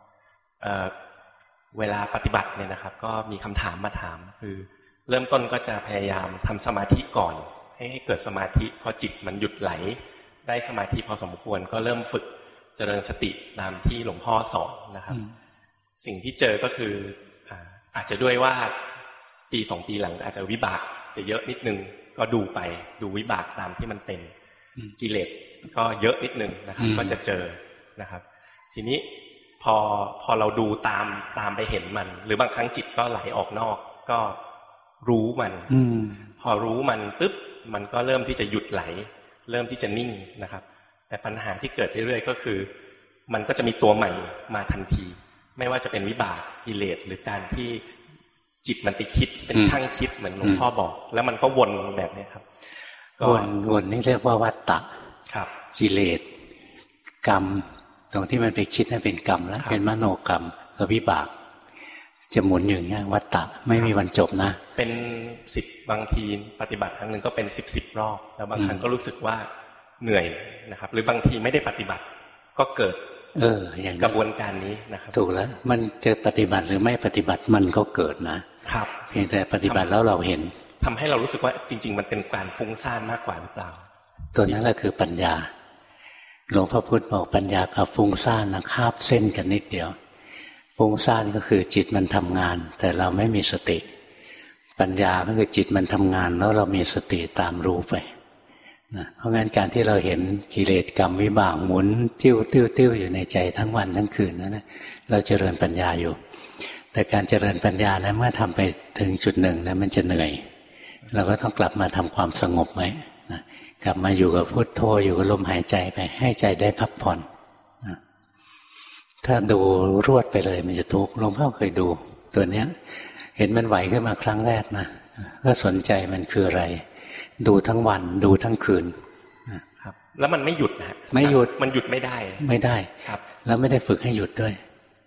เวลาปฏิบัติเนี่ยนะครับก็มีคำถามมาถามคือเริ่มต้นก็จะพยายามทำสมาธิก่อนให้เกิดสมาธิพอจิตมันหยุดไหลได้สมาธิพอสมควรก็เริ่มฝึกเจริญสติตามที่หลวงพ่อสอนนะครับสิ่งที่เจอก็คืออาจจะด้วยว่าปีสองปีหลังอาจจะวิบากจะเยอะนิดนึงก็ดูไปดูวิบากตามที่มันเป็นกิเลสก็เยอะนิดนึงนะครับก็จะเจอนะครับทีนี้พอพอเราดูตามตามไปเห็นมันหรือบางครั้งจิตก็ไหลออกนอกก็รู้มันพอรู้มันปุ๊บมันก็เริ่มที่จะหยุดไหลเริ่มที่จะนิ่งนะครับแต่ปัญหาที่เกิดเรื่อยๆก็คือมันก็จะมีตัวใหม่มาทันทีไม่ว่าจะเป็นวิบากกิเลสหรือการที่จิตมันไปคิดเป็นช่างคิดเหมือนหลวงพ่อบอกแล้วมันก็วนแบบนี้ครับวนวนนี่เรียกว่าวัฏฏะครับกิเลสกรรมตรงที่มันไปคิดนั่นเป็นกรรมแล้วเป็นมโนกรรมกับวิบากจะหมุนอย่างเงี้ยวัฏฏะไม่มีวันจบนะเป็นสิบบางทีปฏิบัติครั้งหนึ่งก็เป็นสิบสิบรอบแล้วบางครั้งก็รู้สึกว่าเหนื่อยนะครับหรือบางทีไม่ได้ปฏิบัติก็เกิดเอออย่างกระบวนการนี้นะครับถูกแล้วมันจะปฏิบัติหรือไม่ปฏิบัติมันก็เกิดนะครับเพียงแต่ปฏิบัติแล้วเราเห็นทำให้เรารู้สึกว่าจริงๆมันเป็นการฟุ้งซ่านมากกว่าหรือเปล่าตัวนั้นแหละคือปัญญาหลวงพ่อพุธบอกปัญญากับฟุ้งซ่านนะคาบเส้นกันนิดเดียวฟุ้งซ่านก็คือจิตมันทำงานแต่เราไม่มีสติปัญญาก็คือจิตมันทำงานแล้วเรามีสติตามรู้ไปนะเพราะงั้นการที่เราเห็นกิเลสกรรมวิบากหมุนติ้วติ้วติ้วอยู่ในใจทั้งวันทั้งคืนนั้นนะเราเจริญปัญญาอยู่แต่การเจริญปัญญานะเมื่อทำไปถึงจุดหนึ่งนะมันจะเหนื่อยเราก็ต้องกลับมาทำความสงบไว้นะกลับมาอยู่กับพุทโธอยู่กับลมหายใจไปให้ใจได้พักผ่อนนะถ้าดูรวดไปเลยมันจะทุกข์หลวงพ่อเคยดูตัวเนี้ยเห็นมันไหวขึ้นมาครั้งแรกนะก็สนใจมันคืออะไรดูทั้งวันดูทั้งคืนครับแล้วมันไม่หยุดนะไม่หยุดมันหยุดไม่ได้ไม่ได้ครับแล้วไม่ได้ฝึกให้หยุดด้วย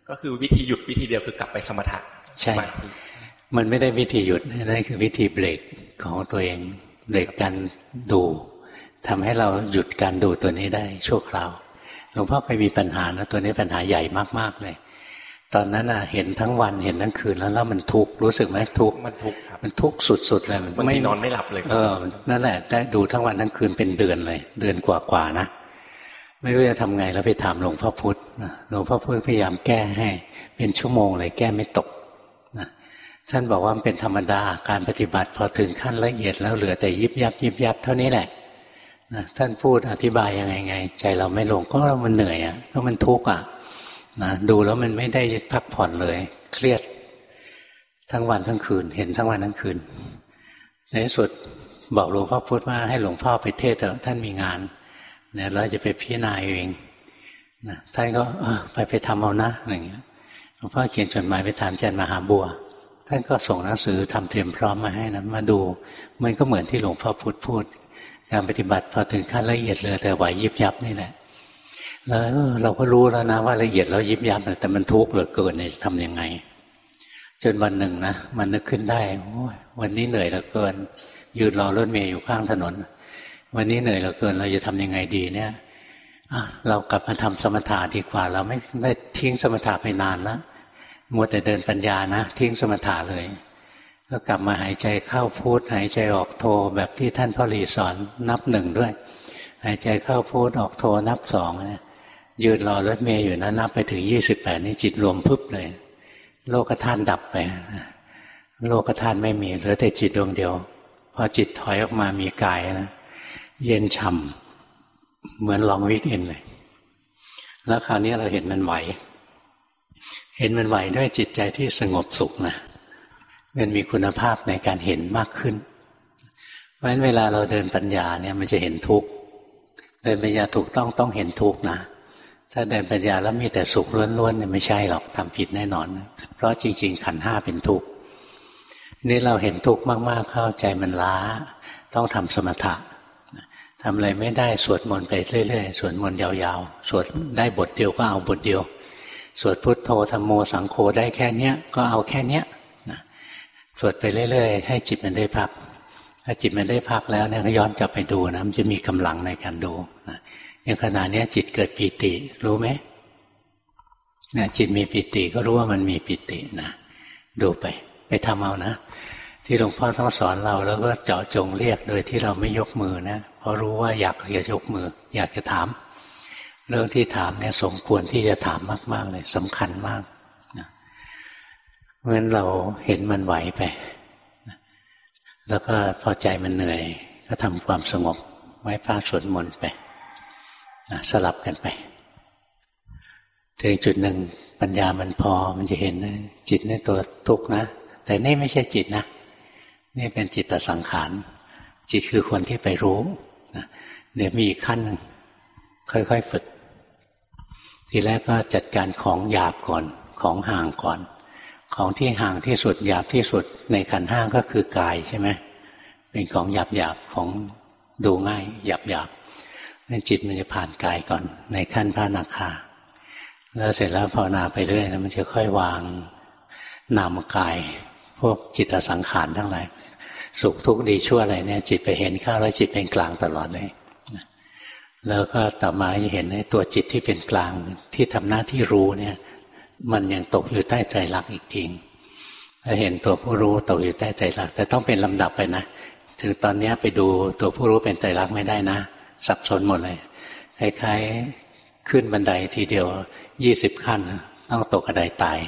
ก็คือวิธีหยุดวิธีเดียวคือกลับไปสมถะใช่มันไม่ได้วิธีหยุดนั่นคือวิธีเบรกของตัวเองเบรกการดูทำให้เราหยุดการดูตัวนี้ได้ชั่วคราวหลวงพ่อเคยมีปัญหานะตัวนี้ปัญหาใหญ่มากๆเลยตอนนั้นอ่ะเห็นทั้งวันเห็นทั้งคืนแล้วแล้วมันทุกข์รู้สึกไหมทุกข์มันทุกข์ครับมันทุกข์สุดๆเลยมันไม่นอนไม่หลับเลยเออนั่นแหละได้ดูทั้งวันทั้งคืนเป็นเดือนเลยเดือนกว่าๆนะไม่รู้จะทำไงแล้วไปถามหลวงพ่อพุธหลวงพ่อพุธพยายามแก้ให้เป็นชั่วโมงเลยแก้ไม่ตกนะท่านบอกว่ามันเป็นธรรมดาการปฏิบัติพอถึงขั้นละเอียดแล้วเหลือแต่ยิบยับยิบยับเท่านี้แหละนะท่านพูดอธิบายยังไงไงใจเราไม่ลงก็มันเหนื่อยอ่ะก็มันทุกข์อ่ะนะดูแล้วมันไม่ได้พักผ่อนเลยเครียดทั้งวันทั้งคืนเห็นทั้งวันทั้งคืนในที่สุดบอกหลวงพ่อพุธว่าให้หลวงพ่อไปเทศน์เถอะท่านมีงานเนี่ยเราจะไปพิจารณาเองนะท่านก็เออไปไปทำเอานะอย่างเงี้ยหลวงพ่อเขียนจดหมายไปถามอาจารย์มหาบัวท่านก็ส่งหนังสือทำเตรียมพร้อมมาให้นะมาดูมันก็เหมือนที่หลวงพ่อพุธพูดการปฏิบัติพอถึงขั้นละเอียดเลยแต่ไหวยิบยับนี่แหละแล้วเราก็รู้แล้วนะว่าละเอียดแล้วยิบยับแต่มันทุกข์เหลือเกินเนี่ยจะทำยังไงจนวันหนึ่งนะมันนึกขึ้นได้โอ้ยวันนี้เหนื่อยเหลือเกินยืนรอรถเมล์อยู่ข้างถนนวันนี้เหนื่อยเหลือเกินเราจะทำยังไงดีเนี่ยเรากลับมาทำสมถะดีกว่าเราไม่ไม่ทิ้งสมถะไปนานแล้วมัวแต่เดินปัญญานะทิ้งสมถะเลยก็กลับมาหายใจเข้าพุทหายใจออกโทแบบที่ท่านพ่อหลีสอนนับหนึ่งด้วยหายใจเข้าพุทออกโทนับสองเนี่ยยืนรอรถเมล์อยู่นะนับไปถึงยี่สิบแปดนี่จิตรวมพึบเลยโลกธาตุดับไปโลกธาตุไม่มีเหลือแต่จิตดวงเดียวพอจิตถอยออกมามีกายนะเย็นฉ่ำเหมือนลองวิกเอนเลยแล้วคราวนี้เราเห็นมันไหวเห็นมันไหวด้วยจิตใจที่สงบสุขนะมันมีคุณภาพในการเห็นมากขึ้นเพราะฉะนั้นเวลาเราเดินปัญญาเนี่ยมันจะเห็นทุกข์เดินปัญญาถูกต้องต้องเห็นทุกข์นะถ้าเดินปัญญาแล้วมีแต่สุขล้วนๆเนี่ยไม่ใช่หรอกทำผิดแน่นอนเพราะจริงๆขันธ์ห้าเป็นทุกข์นี่เราเห็นทุกข์มากๆเข้าใจมันล้าต้องทำสมถะทำอะไรไม่ได้สวดมนต์ไปเรื่อยๆสวดมนต์ยาวๆสวดได้บทเดียวก็เอาบทเดียวสวดพุทโธธัมโมสังโฆได้แค่เนี้ยก็เอาแค่เนี้ยสวดไปเรื่อยๆให้จิตมันได้พักถ้าจิตมันได้พักแล้วเนี่ยก็ย้อนกลับไปดูนะมันจะมีกำลังในการดูนะอย่างขณะนี้จิตเกิดปีติรู้ไหมเนี่ยจิตมีปีติก็รู้ว่ามันมีปีตินะดูไปไปทำเอานะที่หลวงพ่อต้องสอนเราแล้วก็เจาะจงเรียกโดยที่เราไม่ยกมือนะเพราะรู้ว่าอยากจะยกมืออยากจะถามเรื่องที่ถามเนี่ยสมควรที่จะถามมากๆเลยสำคัญมากนะเพราะฉะนั้นเราเห็นมันไหวไปนะแล้วก็พอใจมันเหนื่อยก็ทำความสงบไว้พระสวดมนต์ไปนะสลับกันไปถึงจุดหนึ่งปัญญามันพอมันจะเห็นนะจิตนี่ตัวทุกข์นะแต่นี่ไม่ใช่จิตนะนี่เป็นจิตตสังขารจิตคือคนที่ไปรู้นะเดี๋ยวมีขั้นค่อยๆฝึกทีแรกก็จัดการของหยาบก่อนของห่างก่อนของที่ห่างที่สุดหยาบที่สุดในขันธ์ห้าก็คือกายใช่ไหมเป็นของหยาบหยาบของดูง่ายหยาบหยาบนั่นจิตมันจะผ่านกายก่อนในขั้นพระอนาคาแล้วเสร็จแล้วภาวนาไปเรื่อยแล้วมันจะค่อยวางนามกายพวกจิตสังขารทั้งหลายสุขทุกข์ดีชั่วอะไรเนี่ยจิตไปเห็นเข้าแล้วจิตเป็นกลางตลอดเลยแล้วก็ต่อมาจะเห็นในตัวจิตที่เป็นกลางที่ทำหน้าที่รู้เนี่ยมันยังตกอยู่ใต้ไตรลักษณ์อีกจริงถ้าเห็นตัวผู้รู้ตกอยู่ใต้ไตรลักษณ์แต่ต้องเป็นลำดับไปนะถึงตอนนี้ไปดูตัวผู้รู้เป็นไตรลักษณ์ไม่ได้นะสับสนหมดเลยคล้ายๆขึ้นบันไดทีเดียวยี่สิบขั้นต้องตกกระไดตาย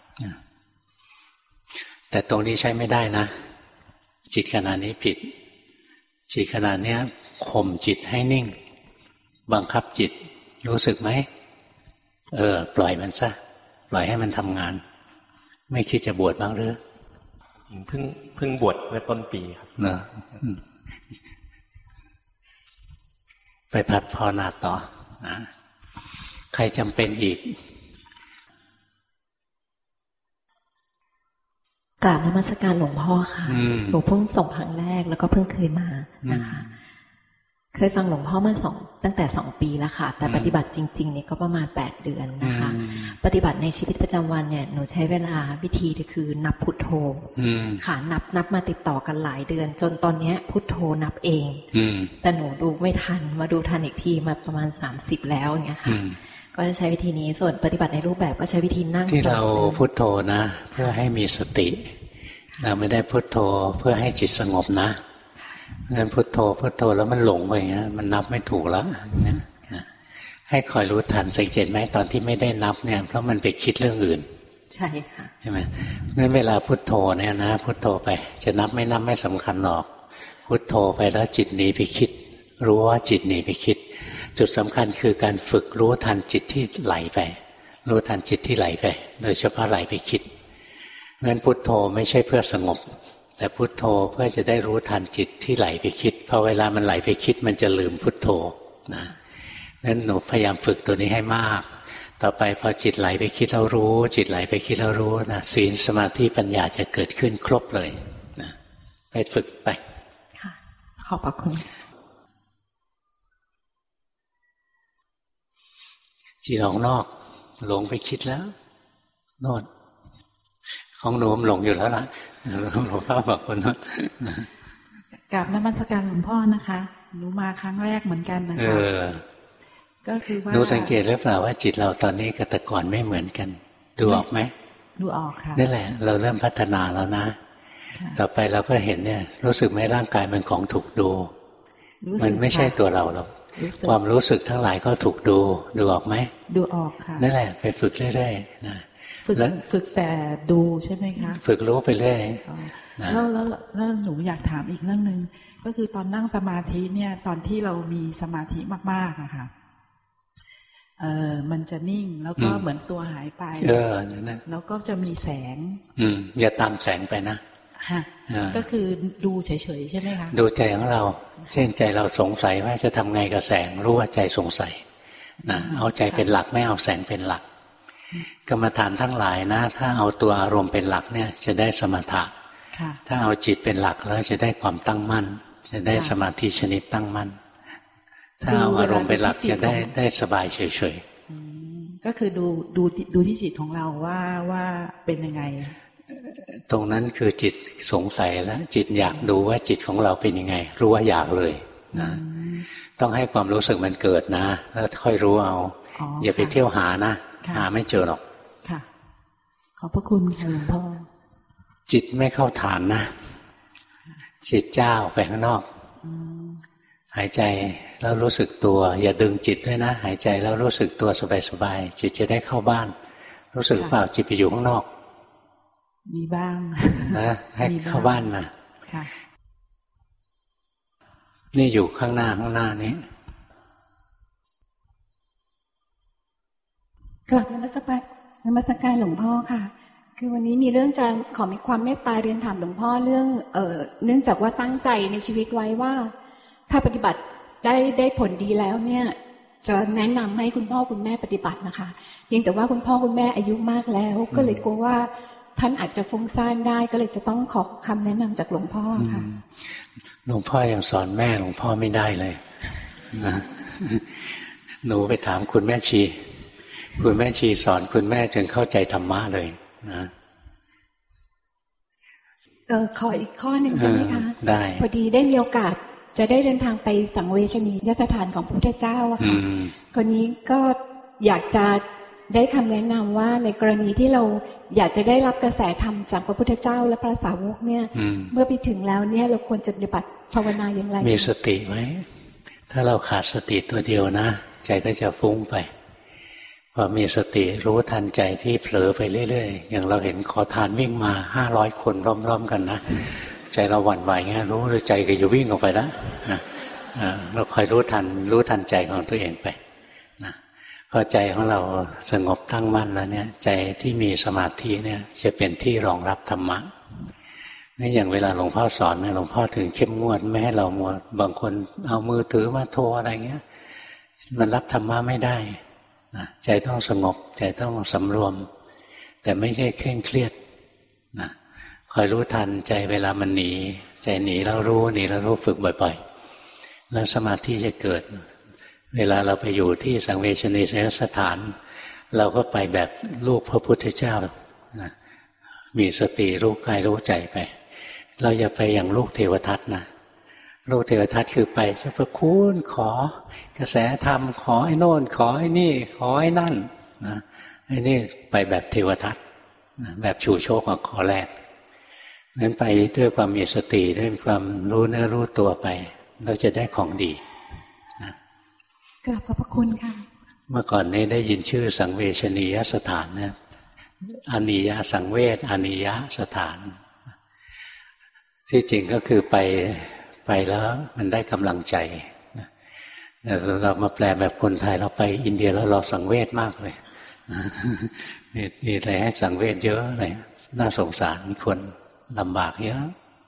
แต่ตรงนี้ใช้ไม่ได้นะจิตขณะนี้ผิดจิตขณะนี้ข่มจิตให้นิ่งบังคับจิตรู้สึกไหมเออปล่อยมันซะปล่อยให้มันทำงานไม่คิดจะบวชบ้างหรือจริงเพิ่งเพิ่งบวชเมื่อต้นปีครับเนอะไปพัดภาวนาต่อนะใครจำเป็นอีกกราบนมัสการหลวงพ่อค่ะหนูเพิ่งส่งครั้งแรกแล้วก็เพิ่งเคยมานะคะเคยฟังหลวงพ่อมาสองตั้งแต่สองปีแล้วค่ะแต่ปฏิบัติจริงๆเนี่ยก็ประมาณแปดเดือนนะคะปฏิบัติในชีวิตประจำวันเนี่ยหนูใช้เวลาวิธีคือนับพุทโธค่ะนับนับมาติดต่อกันหลายเดือนจนตอนนี้พุทโธนับเองแต่หนูดูไม่ทันมาดูทันอีกทีมาประมาณสามสิบแล้วอย่างเงี้ยค่ะก็จะใช้วิธีนี้ส่วนปฏิบัติในรูปแบบก็ใช้วิธีนั่งที่เราพุทโธนะเพื่อให้มีสติเราไม่ได้พุทโธเพื่อให้จิตสงบนะงั้นพุทโธพุทโธแล้วมันหลงไปอย่างนี้มันนับไม่ถูกแล้วให้คอยรู้ทันสังเกตไหมตอนที่ไม่ได้นับเนี่ยเพราะมันไปคิดเรื่องอื่นใช่ค่ะใช่ไหมงั้นเวลาพุทโธเนี่ยนะพุทโธไปจะนับไม่นับไม่สำคัญหรอกพุทโธไปแล้วจิตหนีไปคิดรู้ว่าจิตหนีไปคิดจุดสำคัญคือการฝึกรู้ทันจิตที่ไหลไปรู้ทันจิตที่ไหลไปโดยเฉพาะไหลไปคิดงั้นพุทโธไม่ใช่เพื่อสงบแต่พุทโธเพื่อจะได้รู้ทันจิตที่ไหลไปคิดพอเวลามันไหลไปคิดมันจะลืมพุทโธนะงั้นหนูพยายามฝึกตัวนี้ให้มากต่อไปพอจิตไหลไปคิดแล้วรู้จิตไหลไปคิดแล้วรู้นะศีลสมาธิปัญญาจะเกิดขึ้นครบเลยนะไปฝึกไปค่ะขอบพระคุณจิตออกนอกหลงไปคิดแล้วโน่นของหนูมันหลงอยู่แล้วล่ะหลวงพ่อบอกคนนั้นกราบนมัสการหลวงพ่อนะคะหนูมาครั้งแรกเหมือนกันนะคะก็คือว่าหนูสังเกตหรือเปล่าว่าจิตเราตอนนี้กับแต่ก่อนไม่เหมือนกันดูออกไหมดูออกค่ะนั่นแหละเราเริ่มพัฒนาแล้วนะต่อไปเราก็เห็นเนี่ยรู้สึกไหมร่างกายมันของถูกดูมันไม่ใช่ตัวเราหรอกความรู้สึกทั้งหลายก็ถูกดูดูออกไหมดูออกค่ะนั่นแหละไปฝึกเรื่อยๆนะฝึกฝึกแต่ดูใช่ไหมคะฝึกรู้ไปเรื่อยแล้วแล้วแล้วหนูอยากถามอีกเรื่องนึงก็คือตอนนั่งสมาธิเนี่ยตอนที่เรามีสมาธิมากๆอะค่ะเออมันจะนิ่งแล้วก็เหมือนตัวหายไปเออนั่นแล้วก็จะมีแสงอืมอย่าตามแสงไปนะฮะก็คือดูเฉยๆใช่ไหมคะดูใจของเราเช่นใจเราสงสัยว่าจะทำไงกับแสงรู้ว่าใจสงสัยนะเอาใจเป็นหลักไม่เอาแสงเป็นหลักกรรมฐานทั้งหลายนะถ้าเอาตัวอารมณ์เป็นหลักเนี่ยจะได้สมถะถ้าเอาจิตเป็นหลักแล้วจะได้ความตั้งมั่นจะได้สมาธิชนิดตั้งมั่นถ้าเอาอารมณ์เป็นหลักจะได้ได้สบายเฉยๆก็คือดูดูดูที่จิตของเราว่าว่าเป็นยังไงตรงนั้นคือจิตสงสัยแล้วจิตอยากดูว่าจิตของเราเป็นยังไงรู้ว่าอยากเลยนะต้องให้ความรู้สึกมันเกิดนะแล้วค่อยรู้เอาอย่าไปเที่ยวหานะหาไม่เจอหรอกค่ะขอบพระคุณค่ะหลวงพ่อจิตไม่เข้าฐานนะจิตเจ้าไปข้างนอกหายใจแล้วรู้สึกตัวอย่าดึงจิตด้วยนะหายใจแล้วรู้สึกตัวสบายๆจิตจะได้เข้าบ้านรู้สึกเปล่าจิตไปอยู่ข้างนอกมีบ้างนะให้เข้าบ้านมาค่ะนี่อยู่ข้างหน้าข้างหน้านี้กลับนมัสการนมัสการหลวงพ่อค่ะคือวันนี้มีเรื่องจะขอมีความเมตตาเรียนถามหลวงพ่อเรื่องเอ่อเนื่องจากว่าตั้งใจในชีวิตไว้ว่าถ้าปฏิบัติได้ได้ผลดีแล้วเนี่ยจะแนะนำให้คุณพ่อคุณแม่ปฏิบัตินะคะเพียงแต่ว่าคุณพ่อคุณแม่อายุมากแล้วก็เลยกลัวว่าท่านอาจจะฟุ้งซ่านได้ก็เลยจะต้องขอคำแนะนำจากหลวงพ่อค่ะหลวงพ่อยังสอนแม่หลวงพ่อไม่ได้เลยนะหนูไปถามคุณแม่ชีคุณแม่ชีสอนคุณแม่จนเข้าใจธรรมะเลยนะเออขออีกข้อหนึ่งได้ไหมคะได้พอดีได้มีโอกาสจะได้เดินทางไปสังเวชนียสถานของพระพุทธเจ้าอะค่ะคนนี้ก็อยากจะได้คำแนะนำว่าในกรณีที่เราอยากจะได้รับกระแสธรรมจากพระพุทธเจ้าและพระสาวกเนี่ยเมื่อไปถึงแล้วเนี่ยเราควรจะปฏิบัติภาวนาอย่างไรมีสติไหมถ้าเราขาดสติตัวเดียวนะใจก็จะฟุ้งไปพอมีสติรู้ทันใจที่เผลอไปเรื่อยๆอย่างเราเห็นขอทานวิ่งมาห้าร้อยคนล้อมๆกันนะใจเราหวั่นไหวเงี้ยรู้เลยใจก็จะวิ่งออกไปแล้วนะเราคอยรู้ทันรู้ทันใจของตัวเองไปนะพอใจของเราสงบตั้งมั่นแล้วเนี่ยใจที่มีสมาธิเนี่ยจะเป็นที่รองรับธรรมะนี่อย่างเวลาหลวงพ่อสอนเนี่ยหลวงพ่อถึงเข้มงวดไม่ให้เรามัวบางคนเอามือถือมาโทรอะไรเงี้ยมันรับธรรมะไม่ได้นะใจต้องสงบใจต้องสำรวมแต่ไม่ใช่เคร่งเครียดนะคอยรู้ทันใจเวลามันหนีใจหนีแล้วรู้หนีแล้วรู้ฝึกบ่อยๆแล้วสมาธิจะเกิดเวลาเราไปอยู่ที่สังเวชนียสถานเราก็ไปแบบลูกพระพุทธเจ้านะมีสติรู้กายรู้ใจไปเราอย่าไปอย่างลูกเทวทัตนะลูกเทวทัตคือไปเจ้าพระคุณขอกระแสธรรมขอไอ้โน่นขอไอ้นี่ขอไอ้นั่นนะไอ้นี่ไปแบบเทวทัตนะแบบชูโชคกับขอแรกนั้นไปด้วยความมีสติด้วยความรู้เนื้อรู้ตัวไปเราจะได้ของดีนะกราบขอบพระคุณค่ะเมื่อก่อนนี้ได้ยินชื่อสังเวชนียสถานนะอานิยสังเวชอานิยสถานที่จริงก็คือไปไปแล้วมันได้กำลังใจแต่เรามาแปลแบบคนไทยเราไปอินเดียแล้วเราสังเวชมากเลยมีอะไรให้สังเวชเยอะเลยน่าสงสารคนลำบากเยอะ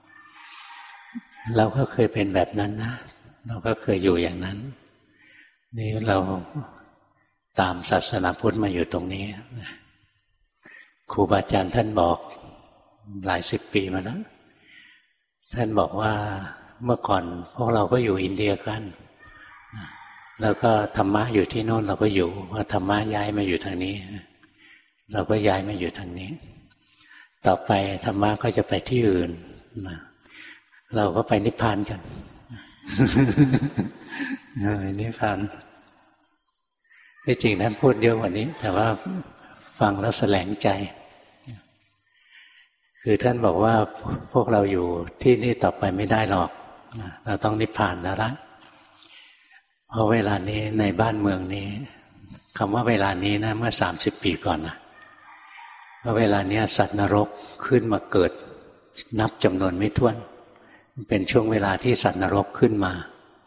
เราก็เคยเป็นแบบนั้นนะเราก็เคยอยู่อย่างนั้นนี่เราตามศาสนาพุทธมาอยู่ตรงนี้ครูบาอาจารย์ท่านบอกหลายสิบปีมาแล้วท่านบอกว่าเมื่อก่อนพวกเราก็อยู่อินเดียกันแล้วก็ธรรมะอยู่ที่โน่นเราก็อยู่พอธรรมะย้ายมาอยู่ทางนี้เราก็ย้ายมาอยู่ทางนี้ต่อไปธรรมะก็จะไปที่อื่นเราก็ไปนิพพานกันนิพพานที่จริงท่านพูดเยอะกว่านี้แต่ว่าฟังแล้วแสลงใจคือท่านบอกว่าพวกเราอยู่ที่นี่ต่อไปไม่ได้หรอกเราต้องนิพพานแล้วละเพราะเวลานี้ในบ้านเมืองนี้คำว่าเวลานี้นะเมื่อสามสิบปีก่อนนะเพราะเวลานี้สัตว์นรกขึ้นมาเกิดนับจำนวนไม่ถ้วนเป็นช่วงเวลาที่สัตว์นรกขึ้นมา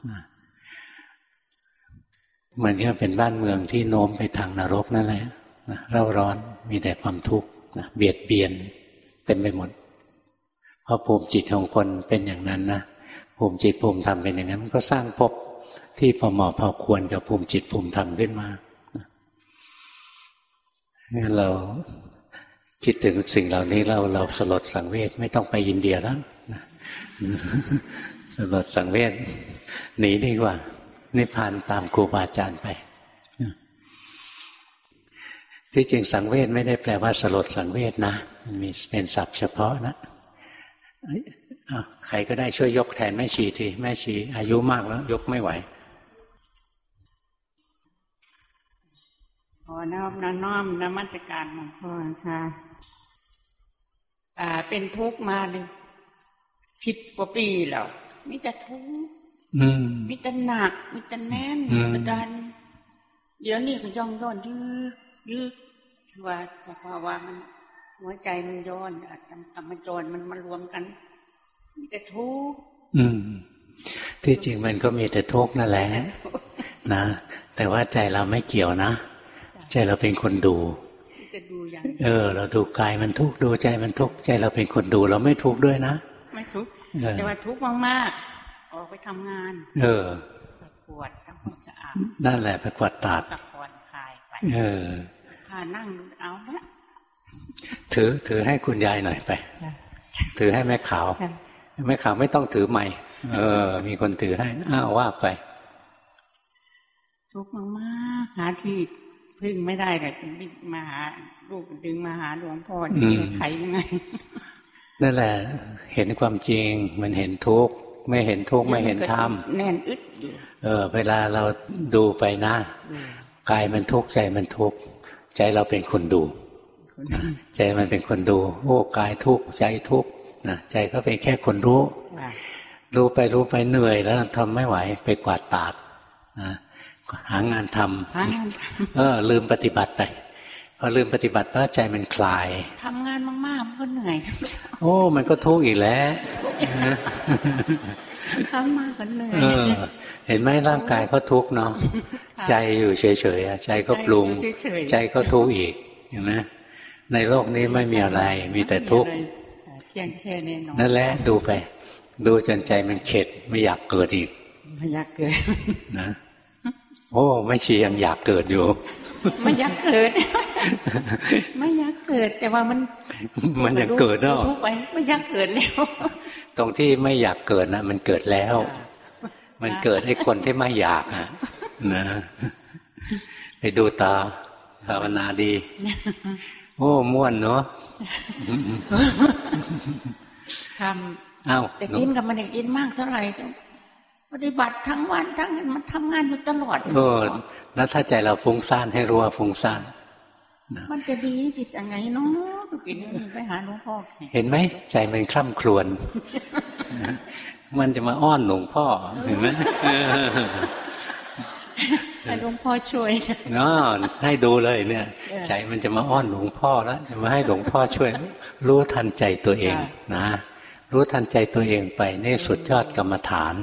มันก็เป็นบ้านเมืองที่โน้มไปทางนรกนั่นแหละเร่าร้อนมีแต่ความทุกข์เบียดเบียนเต็มไปหมดเพราะภูมิจิตของคนเป็นอย่างนั้นนะภูมิจิตภูมิธรรมเป็นอย่างนั้นมันก็สร้างภพที่พอเหมาะพอควรกับภูมิจิตภูมิธรรมขึ้นมางั้นเราคิดถึงสิ่งเหล่านี้เราเราสลดสังเวชไม่ต้องไปอินเดียแล้วสลดสังเวชหนีดีกว่านิพพานตามครูบาอาจารย์ไปที่จริงสังเวชไม่ได้แปลว่าสลดสังเวชนะมันมีเป็นศัพท์เฉพาะนะใครก็ได้ช่วยยกแทนแม่ชีทีแม่ชีอายุมากแล้วยกไม่ไหวขอน้อมน้อมนมัสการหลวงพ่อค่ะอ่าเป็นทุกข์มาเลยสิบกว่าปีแล้วมีแต่ทุกข์มีแต่หนักมีแต่แน่นมีแต่ดันเดี๋ยวนี้ก็ย่องย้อนยืดยืดว่าสภาวะมันหัวใจมันย้อนกรรมจรมันมารวมกันมีแต่ทุกข์ที่จริงมันก็มีแต่ทุกข์นั่นแหละนะแต่ว่าใจเราไม่เกี่ยวนะใจเราเป็นคนดูเออเราดูกายมันทุกข์ดูใจมันทุกข์ใจเราเป็นคนดูเราไม่ทุกข์ด้วยนะไม่ทุกข์แต่ว่าทุกข์มากๆออกไปทำงานเออปวดทำความสะอาดนั่นแหละไปกวาดตาดตะกอนคายไปเออพานั่งเอาละถือถือให้คุณยายหน่อยไปถือให้แม่ขาวแม่ขาวไม่ต้องถือไม้เออมีคนถือให้อ้าวว่าไปทุกข์มากๆหาที่พึ่งไม่ได้เลยมาหาลูกดึงมาหาหลวงพ่อจะแก้ไขยังไงนั่นแหละเห็นความจริงมันเห็นทุกข์ไม่เห็นทุกข์ไม่เห็นธรรมแน่นอึดอยู่เออเวลาเราดูไปนะกายมันทุกข์ใจมันทุกข์ใจเราเป็นคนดูใจมันเป็นคนดูโอ้กายทุกข์ใจทุกข์นะใจก็เป็นแค่คนรู้รู้ไปรู้ไปเหนื่อยแล้วทำไม่ไหวไปกวาดตาดนะหางานทำเออลืมปฏิบัติไปพอลืมปฏิบัติเพราะใจมันคลายทำงานมากๆมันก็เหนื่อยโอ้มันก็ทุกข์อีกแล้วทำมากก็เหนื่อยเห็นไหมร่างกายก็ทุกข์เนาะใจอยู่เฉยๆใจก็ปรุงใจก็ทุกข์อีกเห็นไหมในโลกนี้ไม่มีอะไรมีแต่ทุกข์นั่นแหละดูไปดูจนใจมันเข็ดไม่อยากเกิดอีกไม่อยากเกิดนะโอ้ไม่ชียังอยากเกิดอยู่ไม่อยากเกิดไม่อยากเกิดแต่ว่ามันมันยังเกิดเนาะทุกไปไม่อยากเกิดแล้วตรงที่ไม่อยากเกิดนะมันเกิดแล้วมันเกิดให้คนที่ไม่อยากอ่ะนะไปดูตาภาวนาดีโอ้ม่วนเนาะทำอ้าวแต่กินกับมันกินมากเท่าไหร่ปฏิบัติทั้งวันทั้งมันทำงานอยู่ตลอดเออแล้วถ้าใจเราฟุ้งซ่านให้รู้ว่าฟุ้งซ่านมันจะดีจิตยังไงเนาะก็กินไปหาหลวงพ่อเห็นไหมใจมันคร่ำครวญมันจะมาอ้อนหลวงพ่อเห็นไหมให้หลวงพ่อช่วยเนาะให้ดูเลยเนี่ยใจมันจะมาอ้อนหลวงพ่อแล้วจะมาให้หลวงพ่อช่วยรู้ทันใจตัวเองนะรู้ทันใจตัวเองไปนี่สุดยอดกรรมฐาน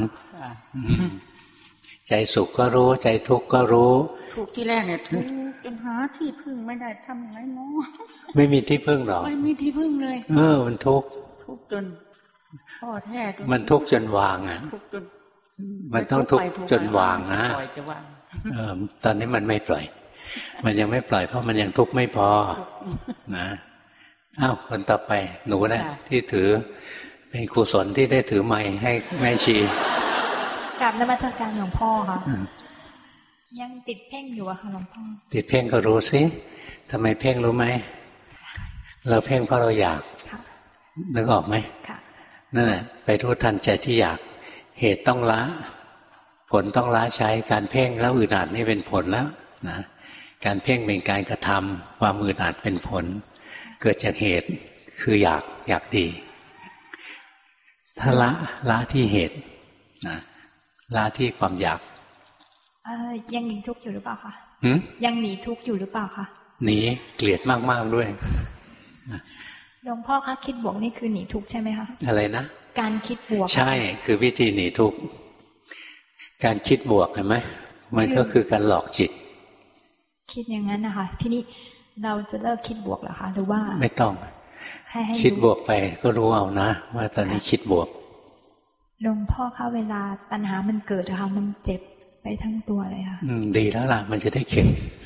ใจสุขก็รู้ใจทุกข์ก็รู้ทุกข์ที่แรกเนี่ยทุกข์จนหาที่พึ่งไม่ได้ทำยังไงเนาะไม่มีที่พึ่งหรอกไม่มีที่พึ่งเลยเออมันทุกข์ทุกข์จนพ่อแท้มันทุกข์จนวางอ่ะทุกข์จนมันต้องทุกข์จนวางนะเออตอนนี้มันไม่ปล่อยมันยังไม่ปล่อยเพราะมันยังทุกข์ไม่พอนะอ้าวคนต่อไปหนูแหละที่ถือเป็นกุศลที่ได้ถือไม้ให้แม่ชีกราบนมัสการหลวงพ่อค่ะยังติดเพ่งอยู่อะค่ะหลวงพ่อติดเพ่งก็รู้สิทำไมเพ่งรู้ไหมเราเพ่งเพราะเราอยากนึกออกไหมนั่นแหละไปรู้ทันใจที่อยากเหตุต้องละผลต้องละใช้การเพ่งแล้วอึดอัดนี่เป็นผลแล้วนะการเพ่งเป็นการกระทำความอึดอัดเป็นผลเกิดจากเหตุคืออยากอยากดีถ้าละละที่เหตุนะละที่ความอยากยังหนีทุกข์อยู่หรือเปล่าคะยังหนีทุกข์อยู่หรือเปล่าคะหนีเกลียดมากๆด้วยหลวงพ่อคะคิดบวกนี่คือหนีทุกข์ใช่ไหมคะอะไรนะการคิดบวกใช่คือวิธีหนีทุกข์การคิดบวกเห็นไหมมันก็คือการหลอกจิตคิดอย่างนั้นนะคะทีนี้เราจะเลิกคิดบวกเหรอคะหรือว่าไม่ต้องคิดบวกไปก็รู้เอานะว่าตอนนี้คิดบวกหลวงพ่อคะเวลาปัญหามันเกิดนะคะมันเจ็บไปทั้งตัวเลยค่ะดีแล้วล่ะมันจะได้เข็ด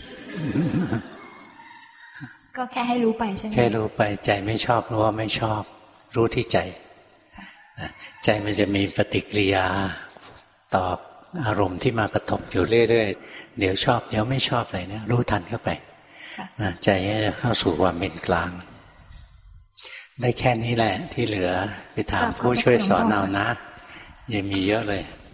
ก็แค่ให้รู้ไปใช่ไหมแค่รู้ไปใจไม่ชอบรู้ว่าไม่ชอบรู้ที่ใจใจมันจะมีปฏิกิริยาตอบอารมณ์ที่มากระทบอยู่เรื่อยๆเดี๋ยวชอบเดี๋ยวไม่ชอบอะไรเนี่ยรู้ทันเข้าไปใจจะเข้าสู่ความเป็นกลางได้แค่นี้แหละที่เหลือไปถามผู้ช่วยสอนเอานะยังมีเยอะเลย